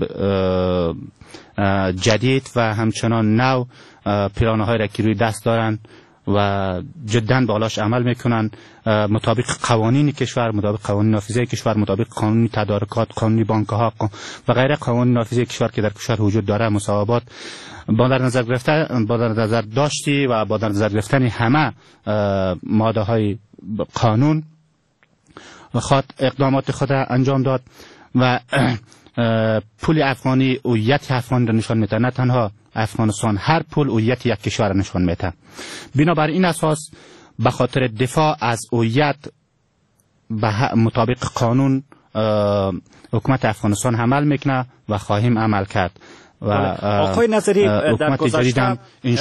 جدید و همچنان نو پیرانه های را که روی دست دارن و جدا بالاش عمل میکنن، مطابق قوانین کشور، مطابق قوانین نافذه کشور، مطابق قانون تدارکات، قانون بانک ها و غیره قوانین نافذه کشور که در کشور وجود داره، مصوبات با در نظر داشتی و با در نظر گرفتن همه ماده های قانون خود اقدامات خود انجام داد و پول افغانی هویت افغان را نشان میده. نه تنها افغانستان، هر پول هویت یک کشور را نشان میده. بنابر این اساس به خاطر دفاع از هویت مطابق قانون حکومت افغانستان عمل میکنه و خواهیم عمل کرد. و آقای نظری در گذشته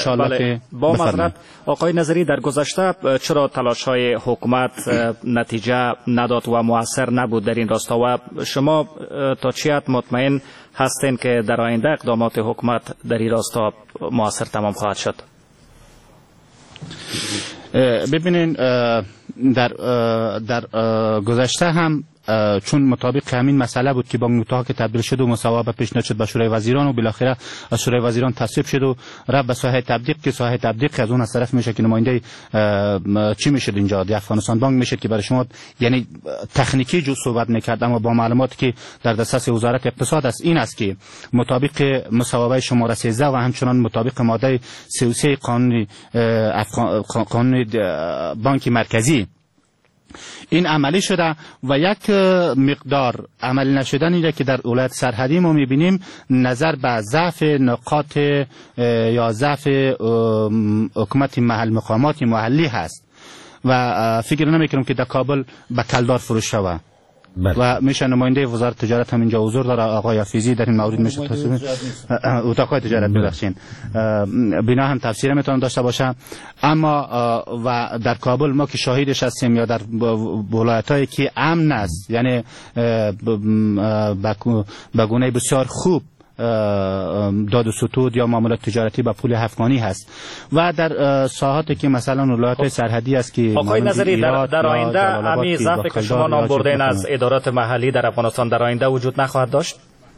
آقای نظری در گذشته چرا تلاش های حکومت نتیجه نداد و مؤثر نبود در این راستا و شما تا چه حد مطمئن هستین که در آینده اقدامات حکومت در این راستا مؤثر تمام خواهد شد؟ ببینین در گذشته هم چون مطابق همین مسئله بود که بانک متحد تبدیل شد و مصوبه پیشنهاد شد به شورای وزیران و بالاخره از شورای وزیران تصویب شد و رفت به ساحه تطبیق که ساحه تطبیق از اون از طرف میشه که نماینده چی میشد اینجا دی افغانستان بانک میشد که برای شما یعنی تکنیکی جو صحبت میکرد، اما با معلوماتی که در دسترس وزارت اقتصاد است این است که مطابق مصوبه شماره 13 و همچنان مطابق ماده 33 قانون بانک مرکزی این عملی شده و یک مقدار عملی نشدن اینه که در ولایت سرحدی ما میبینیم نظر به ضعف نقاط یا ضعف حکومت محل مقامات محلی هست و فکر نمیکنم که در کابل به کلدار فروش شود و میشه نماینده وزارت تجارت هم اینجا حضور داره آقای حفیظی در این مورد میشه اتاقای تجارت ببخشید بنا هم تفسیر میتونن داشته باشه. اما و در کابل ما که شاهدش هستیم یا در ولایتایی که امن است، یعنی به گونه بسیار خوب داد و ستود یا معاملات تجارتی با پول افغانی هست و در ساحاتی که مثلا ولایت‌های سرحدی است که آقای نظری در آینده همین ضعفی که شما نام بردین از ادارات محلی در افغانستان در آینده وجود نخواهد داشت؟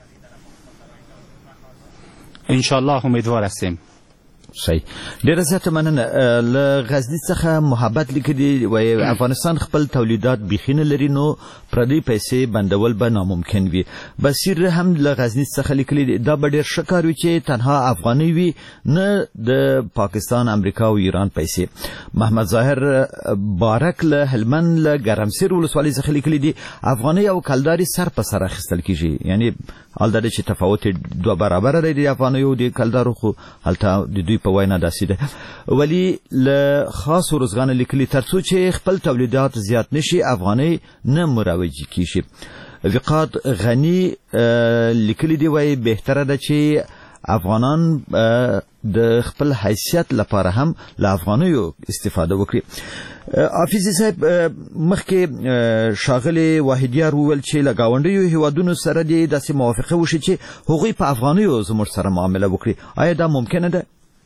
ان شاء الله امیدوار هستیم. صحیح. ډیره زیاته مننه. له غزني څخه محبت لیکلي وایي افغانستان خپل تولیدات بیخي نه لري نو پردي پیسې بندول به ناممکن وي. بصیر هم له غزني څخه لیکلي دا به ډیر ښه کار وي چې تنها افغاني وي نه د پاکستان، امریکا او ایران پیسې. محمد ظاهر بارک له هلمند له ګرمسیر ولسوالۍ څخه لیکلي دي افغاني او کلداري سر په سر اخیستل کیږي، یعنی البته چې تفاوت دوه برابر دی د افغاني او د کلدارو، خو هلته د دوی په وینا داسې ده. ولی له خاص ورزغان لیکلي ترڅو چې خپل تولیدات زیات نشي افغاني نه مروجي کیږي. وقاد غنی لیکلي دی وایي بهتره ده چې افغانان د خپل حیثیت لپاره هم له افغانیو استفاده وکړي. حافظ صاحب مخکې شاغلي واحدیار وویل چې له ګاونډیو هیوادونو سره دې داسې موافقه وشي چې هغوی په افغانیو زموږ سره معامله وکړي. آیا دا ممکنه ده؟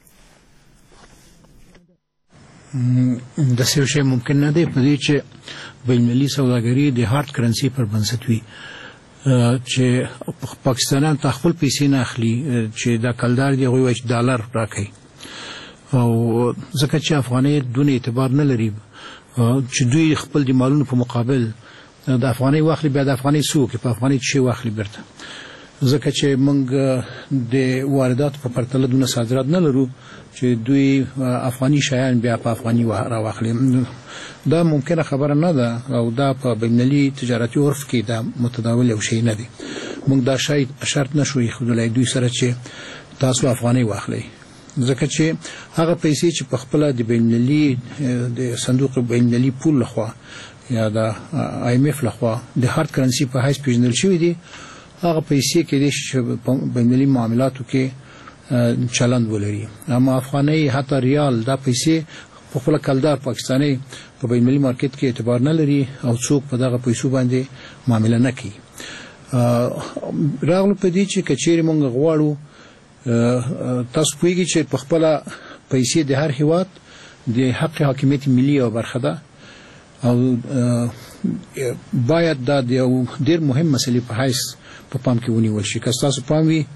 داسې یو شی ممکن نه دی په دې چې بینالمللي سوداګري د هارد کرنسي پر بنسټ وي چې پاکستانیان ته خپل پیسې نه اخلي چې دا کلدار دی هغوی وایي چې ډالر راکوي او ځکه چې افغانۍ دونه اعتبار نه لري چې دوی خپل د مالونو په مقابل د افغانۍ واخلي، بیا د افغانۍ څه وکړي، په افغانۍ څه واخلي بیرته، ځکه چې موږ د وارداتو په پرتله دونه صادرات نه لرو چې دوی افغاني شیان بیا په افغاني راواخلي. دا ممکنه خبره نه ده او دا په بینالمللي تجارتي عرف کې دا متداول یو شی نه دی. موږ دا شاید شرط نشو ایښودلی دوی سره چې تاسو افغانۍ واخلئ، ځکه چې هغه پیسې چې په خپله د بینالمللي د صندوق بینالمللي پول لخوا یا د IMF لخوا د هارد کرنسي په حیث پیژندل شوي دي، هغه پیسې کې د بینالمللي معاملاتو کې چلند ولري. اما افغاني حتی ریال دا پیسې په خپل کلدار پاکستاني په بینالمللي مارکیټ کې اعتبار نه لري او څوک په دغه پیسو باندې معامله نه کوي. راغلو په دې چې کچېری مونږ غواړو تاسو پوهیږئ چې په خپل پیسې د هر هیواد د حق حاکمیت ملي او برخه ده او باید دا د یو ډېر مهم مسلې په حیث په پام کې ونیول شي. که تاسو پام وي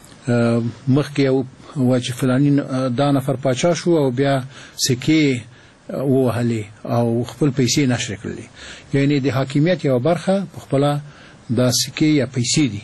مخکې یو چې فلاني دا نفر پاچا شو او بیا سکې ووهلې او خپل پیسې نشر کړلې، یعنی د حاکمیت یو برخه په خپل دا سکې یا پیسې دي.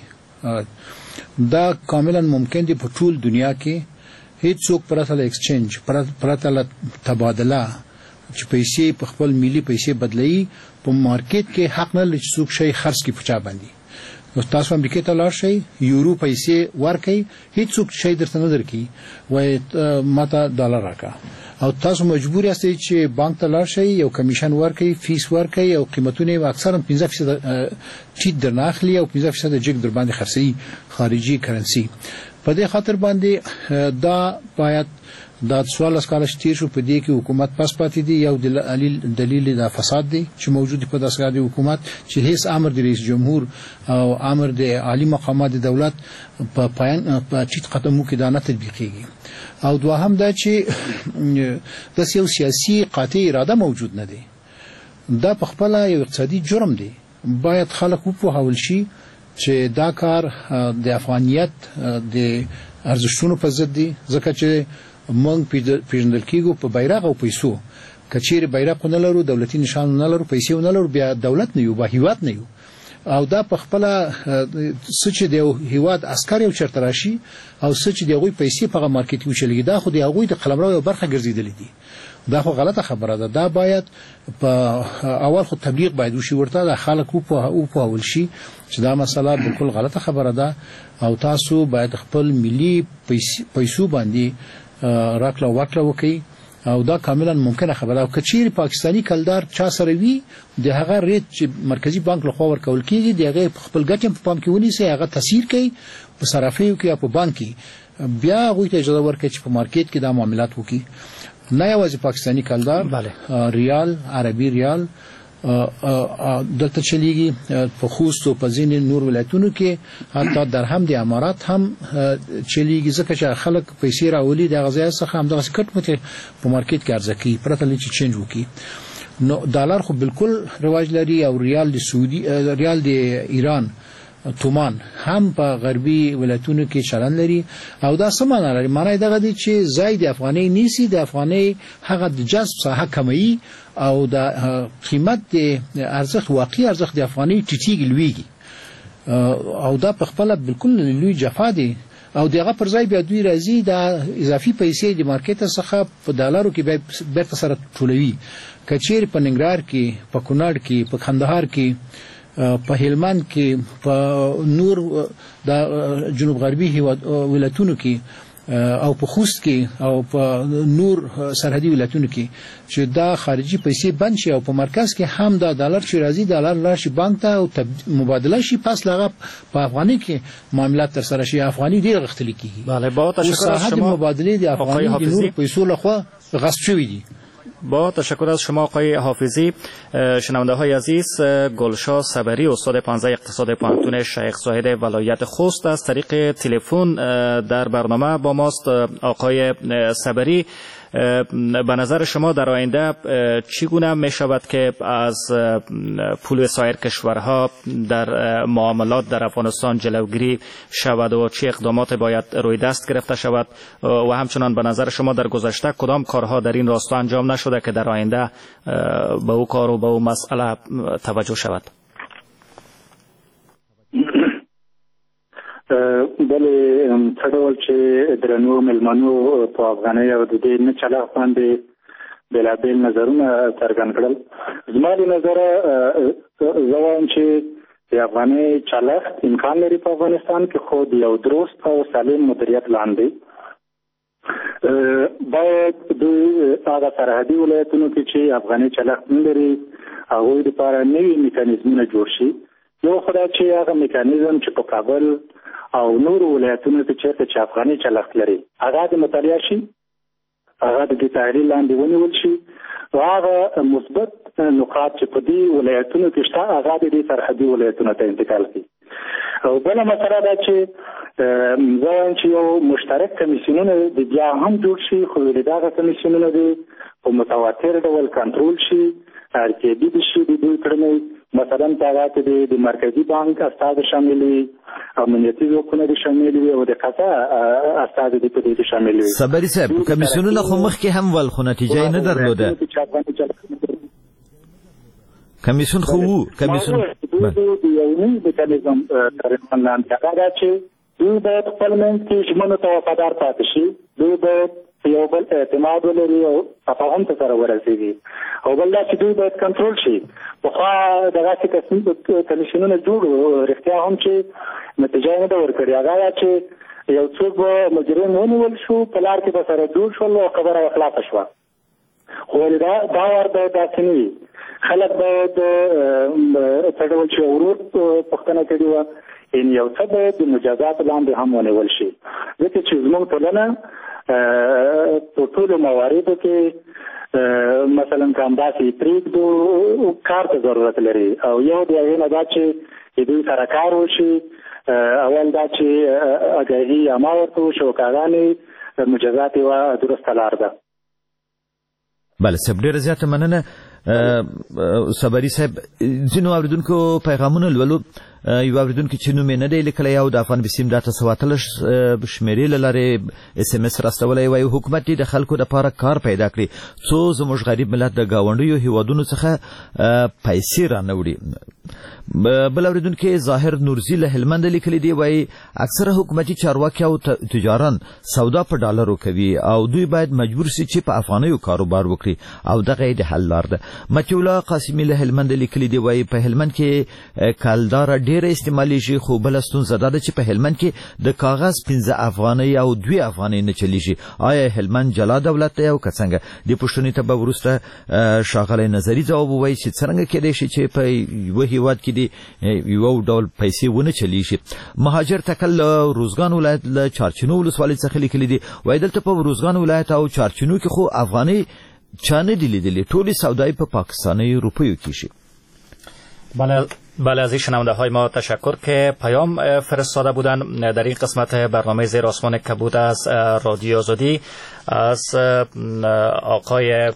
دا کاملا ممکن دی په ټول دنیا کې هیڅ څوک پرته له ایکسچینج پرته له تبادله چې پیسې په خپل ملي پیسې بدلوي په مارکیټ کې حق نه لري چې څوک شي خرڅ کړي په چا باندې. نو تاسو امریکا ته لاړ شئ یورو پیسې ورکړئ هیڅ څوک شي درته نه درکړي وایي ماته ډالر راکړه او تاسو مجبور یاستئ چې بانک ته لاړ شئ یو کمیشن ورکړئ فیس ورکړئ او قیمتونه اکثرا 15% ټیټ درنه اخلي او 15% جګ در باندې خرڅي خارجي کرنسي. په دې خاطر باندې دا باید دا سوال اسکاله شتیر شو په دې کې حکومت پس پاتې دی یو دلیل دا فساد دی چې موجود په داسې د حکومت چې هیڅ امر د رئیس جمهور او امر د عالی مقامات د دولت په پایان په ټیټ قدمو کې دا نه تطبیقېږي. او دوهم دا چې د سیاسي قاطع اراده موجود نه دی. دا په خپل یو اقتصادي جرم دی. باید خلک وپوهول شي چې دا کار د افغانیت د ارزښتونو په ضد دی ځکه چې مونږ پیژندل کېږو په بیرغ او پیسو. کچېرې بیرغ نه لرو دولتي نشان نه لرو پیسې نه لرو بیا دولت نه یو با هیواد نه یو. او دا په خپل سچ دی هیواد عسكر یو چرته راشي او سچ دی غوي پیسې په مارکیټ وچلګي دا خو دی غوي د قلمرو یو برخه ګرځیدلې دي. دا خو غلطه خبره ده. دا باید په اول خو تبلیغ باید وشي ورته د خلکو په اول شي چې دا مسله بالکل غلطه خبره ده او تاسو باید خپل ملي پیسو باندې راکړه ورکړه وکړي او دا کاملا ممکنه خبره. او کچېری پاکستانی کلدار چا سره وي د هغه ریټ چې مرکزی بانک لخوا ورکول کیږي د هغه خپل ګټه په پام کې ونیسي هغه تاثیر کوي په صرافیو کې او په بانک کې بیا غوښته اجازه ورکړي چې په مارکیټ کې دا معاملات وکړي. نه یوازې پاکستانی کلدار ریال عربي ریال دلته چلیږي په خوست او په ځینې نور ولایتونو کې حتی درهم د امارات هم چلیږي ځکه چې خلک پیسې راولي د غزا څخه هم دغه کټ مته په مارکیټ کې ارزه کوي پرته لچ چینج وکړي. نو ډالر خو بالکل رواج لري او ریال د سعودي ریال د ایران تومان هم په غربي ولایتونو کې چلن لري او دا سمانه لري. معنی دغه دی چې زائد افغاني نیسی د افغاني هغه د جذب ساحه کمی او د قیمت د ارزښت واقعي ارزښت د افغاني ټیټیږي لویږي او دا په خپل بالکل لوی جفا دی او دغه پر ځای بیا دوی راځي د اضافي پیسې د مارکیټ څخه په ډالرو کې بیرته سره ټولوي. کچېر په ننګرهار کې په کونړ کې په کندهار کې په هلمند کې په نور د جنوب غربي ولایتونو کې او په خوست کې او په نور سرحدي ولایتونو کې چې دا خارجي پیسې بند شي او په مرکز کې هم دا ډالر چې راځي ډالر راشي بانک ته او مبادله شي پس لغه په افغاني کې معاملات تر سره شي افغاني ډیر غختلی کیږي. بله با تشکر از شما مبادله د افغاني د نور پیسو لخوا غصب شوی دي. با تشکر از شما آقای حافظی. شنونده های عزیز گلشاه صبری استاد 15 اقتصاد پانتون شیخ زاید ولایت خوست از طریق تلفن در برنامه با ماست. آقای صبری به نظر شما در آینده چگونه می شود که از پول سایر کشورها در معاملات در افغانستان جلوگیری شود و چه اقدامات باید روی دست گرفته شود و همچنان به نظر شما در گذشته کدام کارها در این راستا انجام نشده که در آینده به او کار و به او مسئله توجه شود؟ بله څه ډول چې درنو مېلمنو په افغانۍ او د دې نه چلاغ باندې بېلابېل نظرونه څرګند کړل. زما د نظره زه وایم چې د افغانۍ چلښت امکان لري په افغانستان کې خو د یو درست او سالم مدیریت لاندې باید د هغه سرحدي ولایتونو کې چې افغانۍ چلښت نه لري هغوی دپاره نوي میکانیزمونه جوړ شي یو خو دا چې هغه میکانیزم چې په کابل او نورو ولایتونو کې چېرته چې افغاني چلښت لري هغه د مطالعه شي، هغه د تحلیل لاندې ونیول شي او هغه مثبت نقاط چې په دې ولایتونو کې شته هغه د دې سرحدي ولایتونو ته انتقال کړي. او بله مسله دا چې زه وایم چې یو مشترک کمیسیونونه د بیا هم جوړ شي، خو د دغه کمیسیونونه دي په متواتر ډول کنټرول شي، ارکیبي دي شي د دوی کړنې، مثلا په هغه کې د مرکزي بانک استازي شامل وي، امنیتي ځواکونه دي شامل وي او د قضا استازي دي په دې کې شامل وي. صبري صاحب کمیسیونونه خو مخکې هم ول خو نتیجه نه درلوده. کمیسیون خو وو کمیسیون د یو نوی میکانیزم تقریبا لاندې هغه دا چې دوی باید خپل منځ کې ژمنو ته وفادار پاتې شي، دوی باید یو بل اعتماد ولري او تفاهم ته سره ورسېږي، او بل دا چې دوی باید کنټرول شي. پخوا دغسې کمیسیونونه جوړ رښتیا هم چې نتیجه نه ده ورکړې، هغه دا چې یو څوک به مجرم ونیول شو، په لار کې به سره جوړ شول او خبره خلاصه شوه. خو دا وار باید داسې نه وي، خلک باید څه ډول چې ورور پوښتنه کړې وه یو څه باید د مجازاتو لاندې هم ونیول شي، ځکه چې زموږ ټولنه په ټولو مواردو کې مثلا که همداسې پرېږدو کار ته ضرورت لري، او یو د هغې نه دا چې دوی سره کار وشي، اول دا چې اګاهي عامه ورته وشي او کاغانې مجازات یوه درسته لار ده. بله صاحب ډېره زیاته مننه. صبري صاحب ځینو اورېدونکو پیغامونه لولو، یو اورېدونکي چې نوم یې نه دی لیکلی او د افغان بسیم ډاټا 14 شمېرې له لارې اس ام اس راستولی، وایي حکومت د خلکو دپاره کار پیدا کړي څو زموږ غریب ملت د ګاونډیو هیوادونو څخه پیسې رانوړي. بل اورېدونکي ظاهر نورزي له هلمند لیکلي دی، وایي اکثره حکومتي چارواکي او تجاران سودا په ډالرو کوي او دوی باید مجبور سي چې په افغانیو کاروبار وکړي او دغه یې د حل لار ده. متیولا قاسمي له هلمند لیکلي دی، وایي په هلمند کې کلداره ډېره استعمالیږي، خو بله ستونزه دا ده چې په هلمند کې د کاغذ 15 افغانۍ او 2 افغانۍ نه چلیږي. آیا هلمند جلا دولت دی او که څنګه؟ دې پوښتنې ته به وروسته ښاغلی نظري ځواب ووایي چې څرنګه کېدای شي چې په یوه هېواد کې یو ډول پیسې ونه چلیږي. مهاجر تکل له روزګان ولایت له چارچینو ولسوالۍ څخه لیکلي دي، وایي دلته په روزګان ولایت او چارچینو کې خو افغانۍ چا نه دي لیدلې، ټولې سودای په پاکستانی روپیو کیږي. بله از این شنونده های ما تشکر که پیام فرستاده بودن در این قسمت برنامه زیر آسمان کبود از رادیو آزادی. از آقای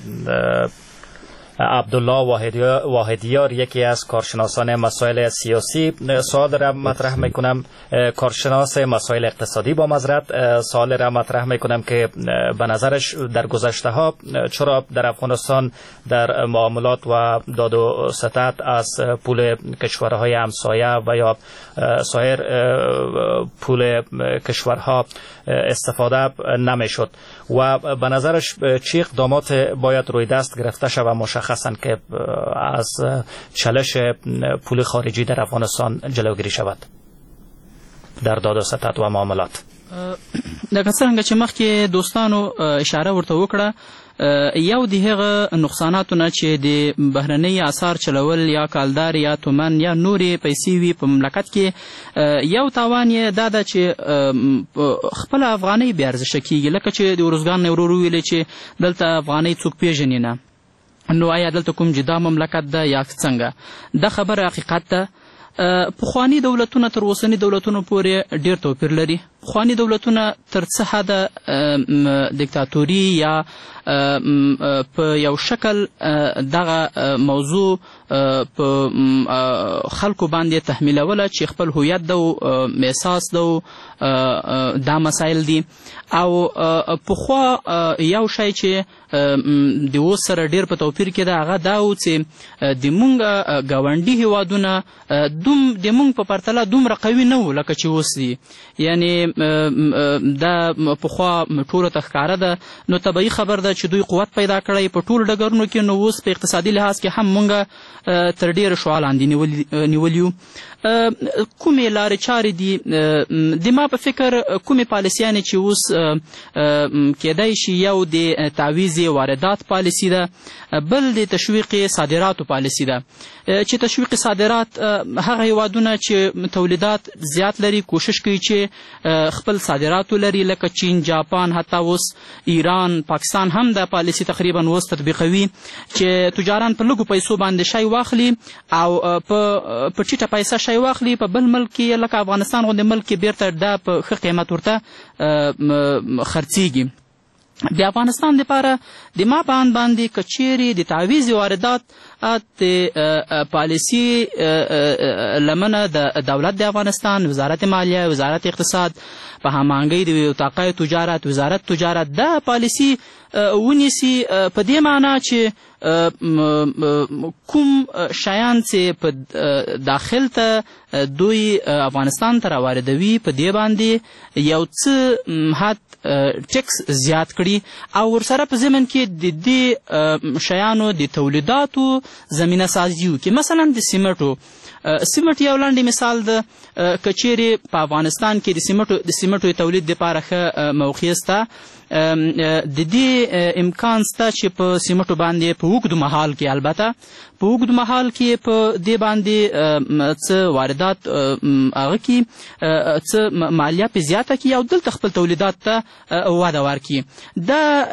عبدالله واحدیار یکی از کارشناسان مسائل سیاسی سوال را مطرح میکنم، کارشناس مسائل اقتصادی با معذرت. سوال را مطرح میکنم که به نظرش در گذشته ها چرا در افغانستان در معاملات و داد و ستد از پول کشورهای همسایه و یا سایر پول کشورها استفاده نمیشد و به نظرش چه اقدامات باید روی دست گرفته شود مشخصا که از چالش پول خارجی در افغانستان جلوگیری شود در داد و ستد و معاملات؟ لکه څنګه چې مخکې دوستانو اشاره ورته وکړه، یو د هغه نقصاناتو نه چې د بهرنۍ اثار چلول یا کالدار یا تومن یا نورې پیسې وي په مملکت کې، یو تاوان یې دا ده چې خپله افغانۍ بې ارزښته کېږي. لکه چې د ارزګان نه ورور وویلې چې دلته افغانۍ څوک پېژني نه، نو آیا دلته کوم جدا مملکت ده یا څنګه؟ دا خبره حقیقت ده. پخواني دولتونه تر اوسني دولتونو پورې ډېر توپیر لري. پخواني دولتونه تر څه حده دیکتاتوري یا په یو شکل دغه موضوع په خلکو باندې تحمیلوله چې خپل هویت ده او احساس ده او دا مسایل دي. او پخوا یو شی چې د اوس سره ډېر په توپیر کې ده هغه دا و چې د مونږ ګاونډي هیوادونه د مونږ په پرتله دومره قوي نه وو لکه چې اوس دي. یعنې د پخوا ټولو ته ښکاره ده، نو طبیعي خبر ده چې دوی قوت پیدا کړی په ټولو ډګرونو کې. نو اوس په اقتصادي لحاظ کې هم مونږ تر ډېره شعا لاندې نیولي یو. کومې لارې چارې دي د ما په فکر، کومې پالیسیانې چې اوس کیدای شي یو د تعویض واردات پالیسي ده، بل د تشویق صادراتو پالیسي ده. چې تشویق صادرات هغه هیوادونه چې تولیدات زیات لري کوشش کوي چې خپل صادرات ولري، لکه چین، جاپان، حتی اوس ایران، پاکستان هم د پالیسي تقریبا اوس تطبیقوي چې تجاران په لږو پیسو باندې شی واخلي او په ټیټه پیسه شی واخلي، په بل ملک کې لکه افغانستان غوندې ملک کې بیرته دا په ښه قیمت ورته خرڅیږي. د افغانستان دپاره د ما په اند باندې که چیرې د تعویض واردات د پالیسي لمنه د دولت د افغانستان، وزارت مالیه، وزارت اقتصاد په هماهنګۍ د وثاقه تجارت، وزارت تجارت د پالیسي ونیسي، په دې معنا چې کوم شیان چې په داخل ته دوی افغانستان ته راواردوي په دې باندې یو څه حد ټیکس زیات کړي او ورسره په ضمن کې د دې شیانو د تولیداتو زمینه سازي وکړي. مثلا د سیمټ یو لاندې مثال ده. که چیرې په افغانستان کې د سیمټو تولید دپاره ښه موقع شته، د دې امکان شته چې په سیمټو باندې په اوږد مهال کې، البته په اوږد مهال کې په دې باندې څه واردات هغه کې څه مالیه پې زیاته کړي او دلته خپل تولیدات ته وده ورکړي. دا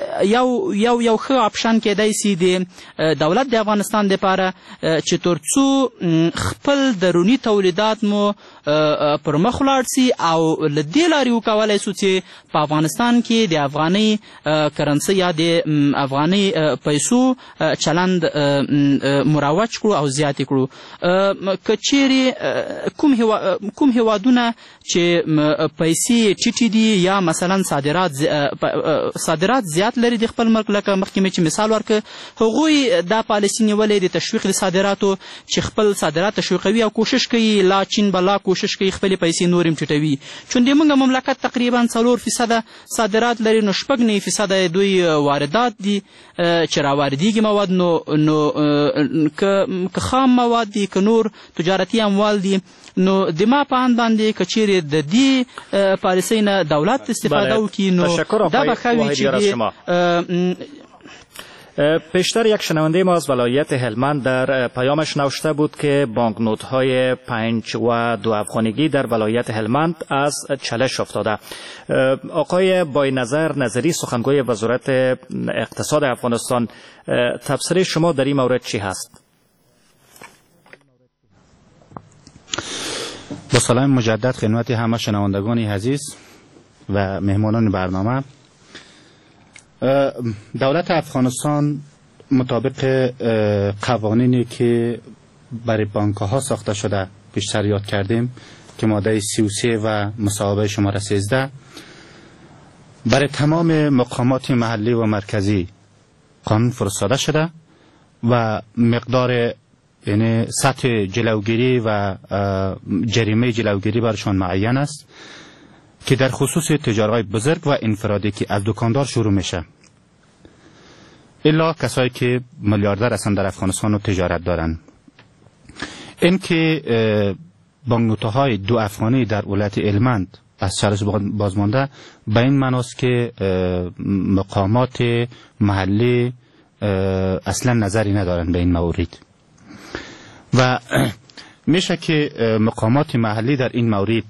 یو ښه آپشن کیدای شي د دولت د افغانستان دپاره چې تر څو خپل دروني تولیدات مو پر مخ ولاړ سي او له دې لارې وکولی سو چې په افغانستان کې د افغاني کرنسۍ یا د افغاني پیسو چلند مروج کړو او زیات کړو. که چیرې کوم هیوادونه چې پیسې ټیټې دي یا مثلا صادرات زیات لري د خپل ملک، لکه مخکې مې چې مثال ورکړ، هغوی دا پالیسي نیولې د تشویق د صادراتو چې خپل صادرات تشویقوي او کوشش کوي لا چین بلا کوشش کوي خپلې پیسې نور هم ټیټوي. چون زموږ مملکت تقریبا 4% صادرات لري، نو 9% دوی واردات دي چې راواردېږي مواد، نو که خام مواد دي که نور تجارتي اموال دي، نو د ما په اند باندې که چیرې د دې پالیسۍ نه دولت استفاده وکړي نو دا به ښه وي چې پیشتر یک شنونده ما از ولایت هلمند در پیامش نوشته بود که بانکنوت‌های 5 و 2 افغانیگی در ولایت هلمند از چالش افتاده. آقای باینظر نظری سخنگوی وزارت اقتصاد افغانستان، تبصره شما در این مورد چی هست؟ با سلام مجدد خدمت همه شنوندگان عزیز و مهمانان برنامه. دولت افغانستان مطابق قوانینی که برای بانک‌ها ساخته شده بیشتر یاد کردیم که ماده 33 و مصوبه شماره 13 برای تمام مقامات محلی و مرکزی قانون فرستاده شده و مقدار یعنی سطح جلوگیری و جریمه جلوگیری برشان معین است که در خصوص تجارهای بزرگ و انفرادی که از دکاندار شروع میشه الا کسایی که میلیاردر هستند در افغانستان و تجارت دارن. این که بانکنوت‌های 2 افغانی در ولایت هلمند از چالش بازمانده به این معناست که مقامات محلی اصلا نظری ندارن به این مورد و میشه که مقامات محلی در این مورد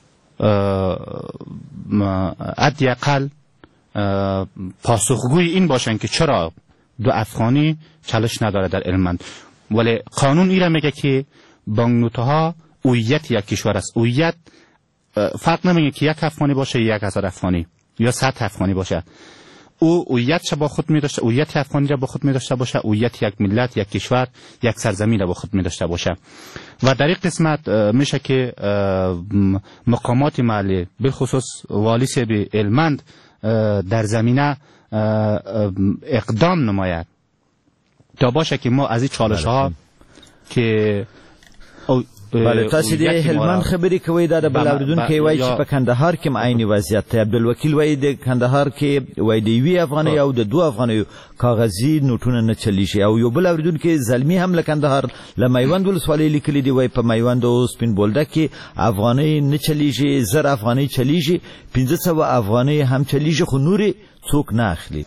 حداقل پاسخگوی این باشن که چرا 2 افغانی چالش نداره در هلمند. ولی قانون ایرا میگه که بانکنوت‌ها هویت یک کشور است. هویت فرق نمیگه که 1 افغانی باشه یا 1000 افغانی یا 100 افغانی باشه. او هویت با خود می داشته، هویت افغانی را با خود می داشته باشه، هویت یک ملت، یک کشور، یک سرزمین را با خود می داشته باشه. و در این قسمت میشه که مقامات محلی بالخصوص والی صاحب هلمند در زمینه اقدام نماید تا باشه که ما از این چالش ها که بله تاسو د هلمند خبرې کوي دا د بل اوریدونکو وایي چې په کندهار کې عیني وضعیت دی. عبدالوکیل وایي د کندهار کې وایي د یوې افغانۍ او د دوه افغانیو کاغذي نوټونه نه چلیږي. او یو بل اوریدونکو زلمی هم له کندهار له میوند ولسوالۍ لیکلي دی وایي په میوند او سپین بولدک کې افغانۍ نه چلیږي، 1000 افغانۍ چلیږي، 1500 افغانۍ هم چلیږي خو نورې څوک نه اخلي.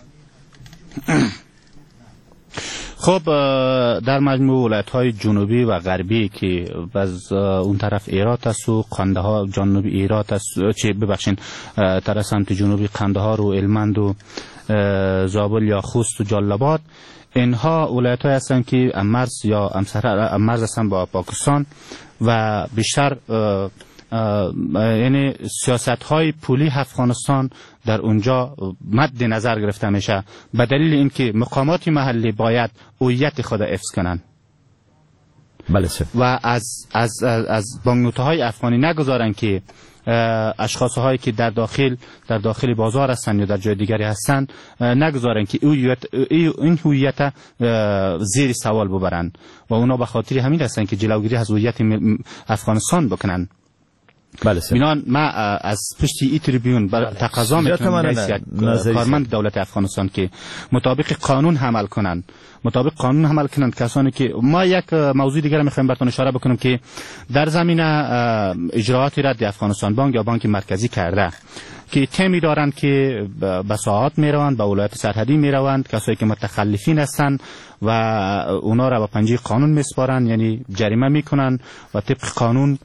خب در مجموع ولایت‌های جنوبی و غربی که از اون طرف ایرات است و قندهار جنوبی ایرات است چه ببخشین طرف سمت جنوبی قندهار و هلمند و زابل یا خوست و جلال‌آباد، اینها ولایت‌های هستند که مرز یا مرز هستند با پاکستان و بیشتر یعنی سیاست‌های پولی افغانستان در اونجا مد نظر گرفته میشه به دلیل اینکه مقامات محلی باید هویت خود حفظ کنند و از بانکنوت‌های افغانی نگذارن که اشخاص‌هایی که در داخل بازار هستند یا در جای دیگری هستند نگذارن که این هویت زیر سوال ببرند و اونا به خاطر همین هستن که جلوگیری از هویت افغانستان بکنن. بله بنان ما از پشت این تریبیون تقاضا میکنم کارمند دولت افغانستان که مطابق قانون عمل کنند. کسانی که ما یک موضوع دیگر میخوایم براتون اشاره بکنم که در زمینه اجراعات رد افغانستان بانک یا بانک مرکزی کرده که تیمی دارند که به ساحات میروند، به ولایت سرحدی میروند، کسایی که متخلفین هستند و اونا را به پنجه قانون میسپارند، یعنی جریمه میکنند و طبق قانون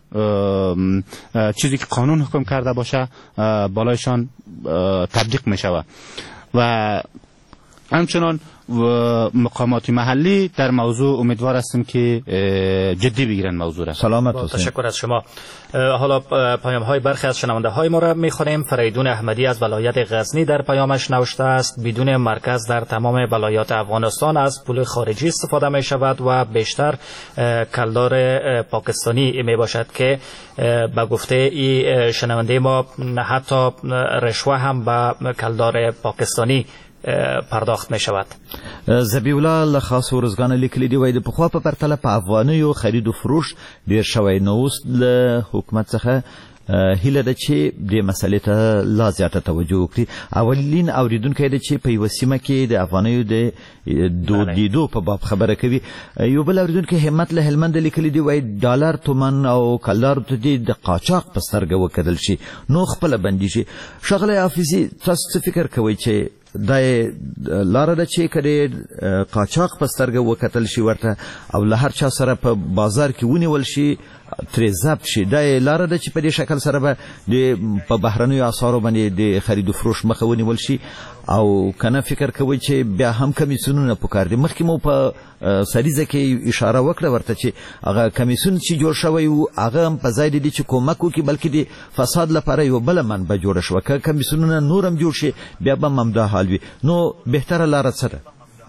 چیزی که قانون حکم کرده باشه بالایشان تطبیق میشود و همچنان مقامات محلی در موضوع امیدوار هستیم که جدی بگیرن موضوع را. سلامت باشید. تشکر از شما. حالا پیام های برخی از شنونده های ما را میخوانیم. فریدون احمدی از ولایت غزنی در پیامش نوشته است بدون مرکز در تمام ولایات افغانستان از پول خارجی استفاده می شود و بیشتر کلدار پاکستانی می باشد که به گفته ای شنونده ما حتی رشوه هم به کلدار پاکستانی پرداخت می شود. زبیولا له خاص ورزګان لیکلي دی وای د پخوا په پرتله په افغانیو خرید او فروش ډیر شوی نو اوس له حکومت څخه هیله ده چې د مسلې ته لا زیاته توجه وکړي. اولین اوریدونکو د چې په یو سیمه کې د افغانیو د دودیدو په باب خبره کوي. یو بل اوریدونکو همت له هلمند لیکلي دی وای ډالر تومن او کلدار ته د قاچاق په سترګه وکدل شي نو خپل بندي شي. شغله حافظي تاسو فکر کوي چې دا لاره ده چې کړي قاچاق په سترګه وکتل شي ورته او له هر چا سره په بازار کې ونیول شي ترې ضبط شي. دا لاره ده چې په دې شکل سره به په بهرنیو اسعارو باندې د خرید و فروش مخه ونیول شي او کنه فکر کوي چې بیا هم کمیسیونونه پکار دي. مخکې مو په سریزه کې اشاره وکړه ورته چې هغه کمیسیون چې جوړ شوی و هغه هم په ځای دی چې کومک وکړي بلکې د فساد لپاره یو بله منبع جوړه شوه. که کمیسیونونه نور هم جوړ شي بیا به همدا حال وي. نو بهتره لاره څه ده؟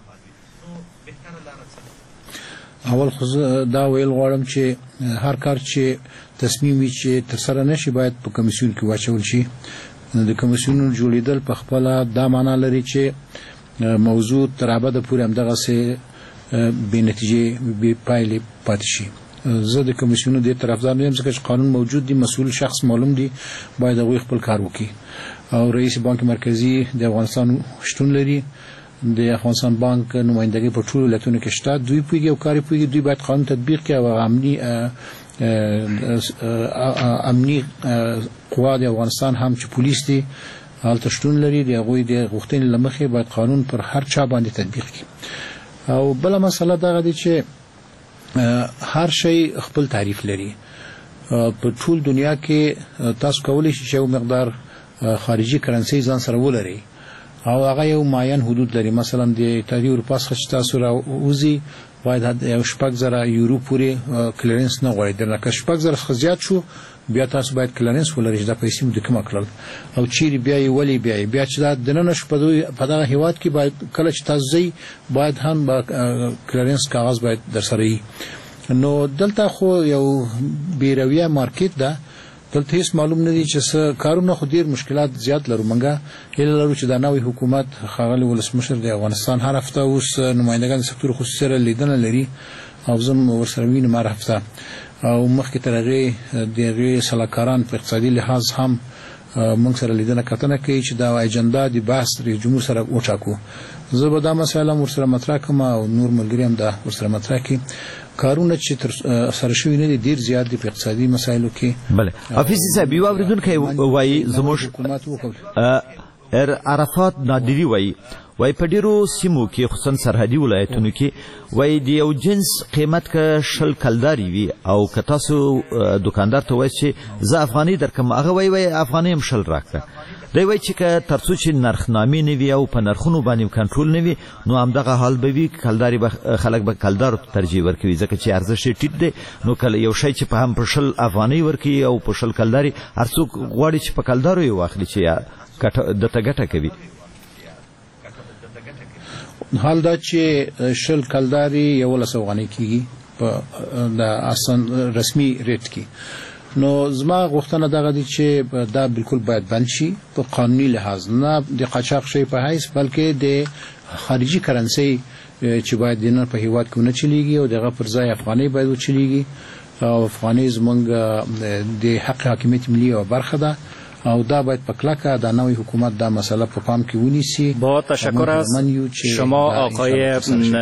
اول خو دا ویل غواړم چې هر کار چې تصمیم وي چې ترسره نشي باید په کمیسیون کې واچول شي. د کمیسیونونو جوړیدل په خپله دا معنا لري چې موضوع تر ابده پورې همدغه سه بې نتیجې بې پایلې پاتې شي. زه د کمیسیونو دې طرفدار نه یم ځکه چې قانون موجود دی، مسؤل شخص معلوم دی، باید هغوی خپل کار وکړي او رئیس بانک مرکزی د افغانستان شتون لري. د افغانستان بانک نمایندګي په ټولو ولایتونو کې شته. دوی پوهیږي او کار پوهیږي. دوی باید قانون تطبیق کړي او امني قوا د افغانستان هم چې پولیس دي هلته شتون لري. د هغوی د غوښتنې له مخې باید قانون پر هر چا باندې تطبیق کړي. او بله مسله دغه دی چې هر شی خپل تعریف لري. په ټول دنیا کې تاسو کولی شئ چې یو مقدار خارجي کرنسي ځان سره ولري او هغه یو معین حدود لري. مثلا د اتحادیې اروپا څخه چې تاسو راوځي باید یو 6,000 یورو پورې کلیرنس نه غواړي. درنه که 6,000 څخه زیات شو بیا تاسو باید کلیرنس ولرئ چې دا پیسې مو د کومه کړل او چیرې بیا یې ولې بیا چې دا دننه شو په دغه هیواد کې باید کله چې تاسو ځئ باید هم کلیرنس کاغذ باید در سره وي. نو دلته خو یو بیرویه مارکیټ ده. دلته هیڅ معلوم نه دي چې کارونه خو ډیر مشکلات زیات لرو. منګه هیله لرو چې دا نوې حکومت ښاغلي ولسمشر د افغانستان هر هفته اوس نمایندګان د سکتور خصوصي سره لیدنه لري او زم ورسره وینم هر هفته او مخکې تر هغې د هغې سلاکاران په اقتصادي لحاظ هم موږ سره لیدنه کتنه کوي چې دا اجنډا د بحث رئیس جمهور سره وټاکو. زه به دا مسایل هم ورسره مطرح کړم او نور ملګري هم دا ورسره مطرح کړي. کارونه چې تر سره شوي نه دي ډېر زیات دي په اقتصادي مسایلو کې. بله حافظي صاحب یو اورېدونکی وایي زموږ عرفات نادري وایي په ډېرو سیمو کې خصوصا سرحدي ولایتونو کې وایي د یو جنس قیمت که 10 کلداري وي او که تاسو دکاندار ته وایي چې زه افغاني درکم هغه وایي افغاني هم 10 راکړه. دی وایي چې که تر څو چې نرخنامې نه وي او په نرخونو باندې کنټرول نه وي نو همدغه حال به وي خلک به کلدارو ته ترجیح ورکوي ځکه چې ارزښت یې ټیټ دی. نو کله یو شی چې په هم په 10 افغانۍ ورکوي او په 10 کلداري هر څوک غواړي چې په کلدارو یې واخلي چې دته ګټه کوي. حال دا چې 10 کلداري 11 افغانۍ کېږي په د اصلا رسمي ریټ کې. نو زما غوښتنه دغه دي چې دا بالکل باید بند شي په قانوني لحاظ، نه د قاچاق شي په حیث بلکې د خارجي کرنسي چې باید دینه په هیواد کې نه چلیږي او دغه پر ځای افغانۍ باید وچلیږي او افغانۍ زمونږ د حق حاکمیت ملي او برخه ده او دا باید په کلکه د نوې حکومت دا مسله په پام کې ونیسي. با تشکر از شما آقای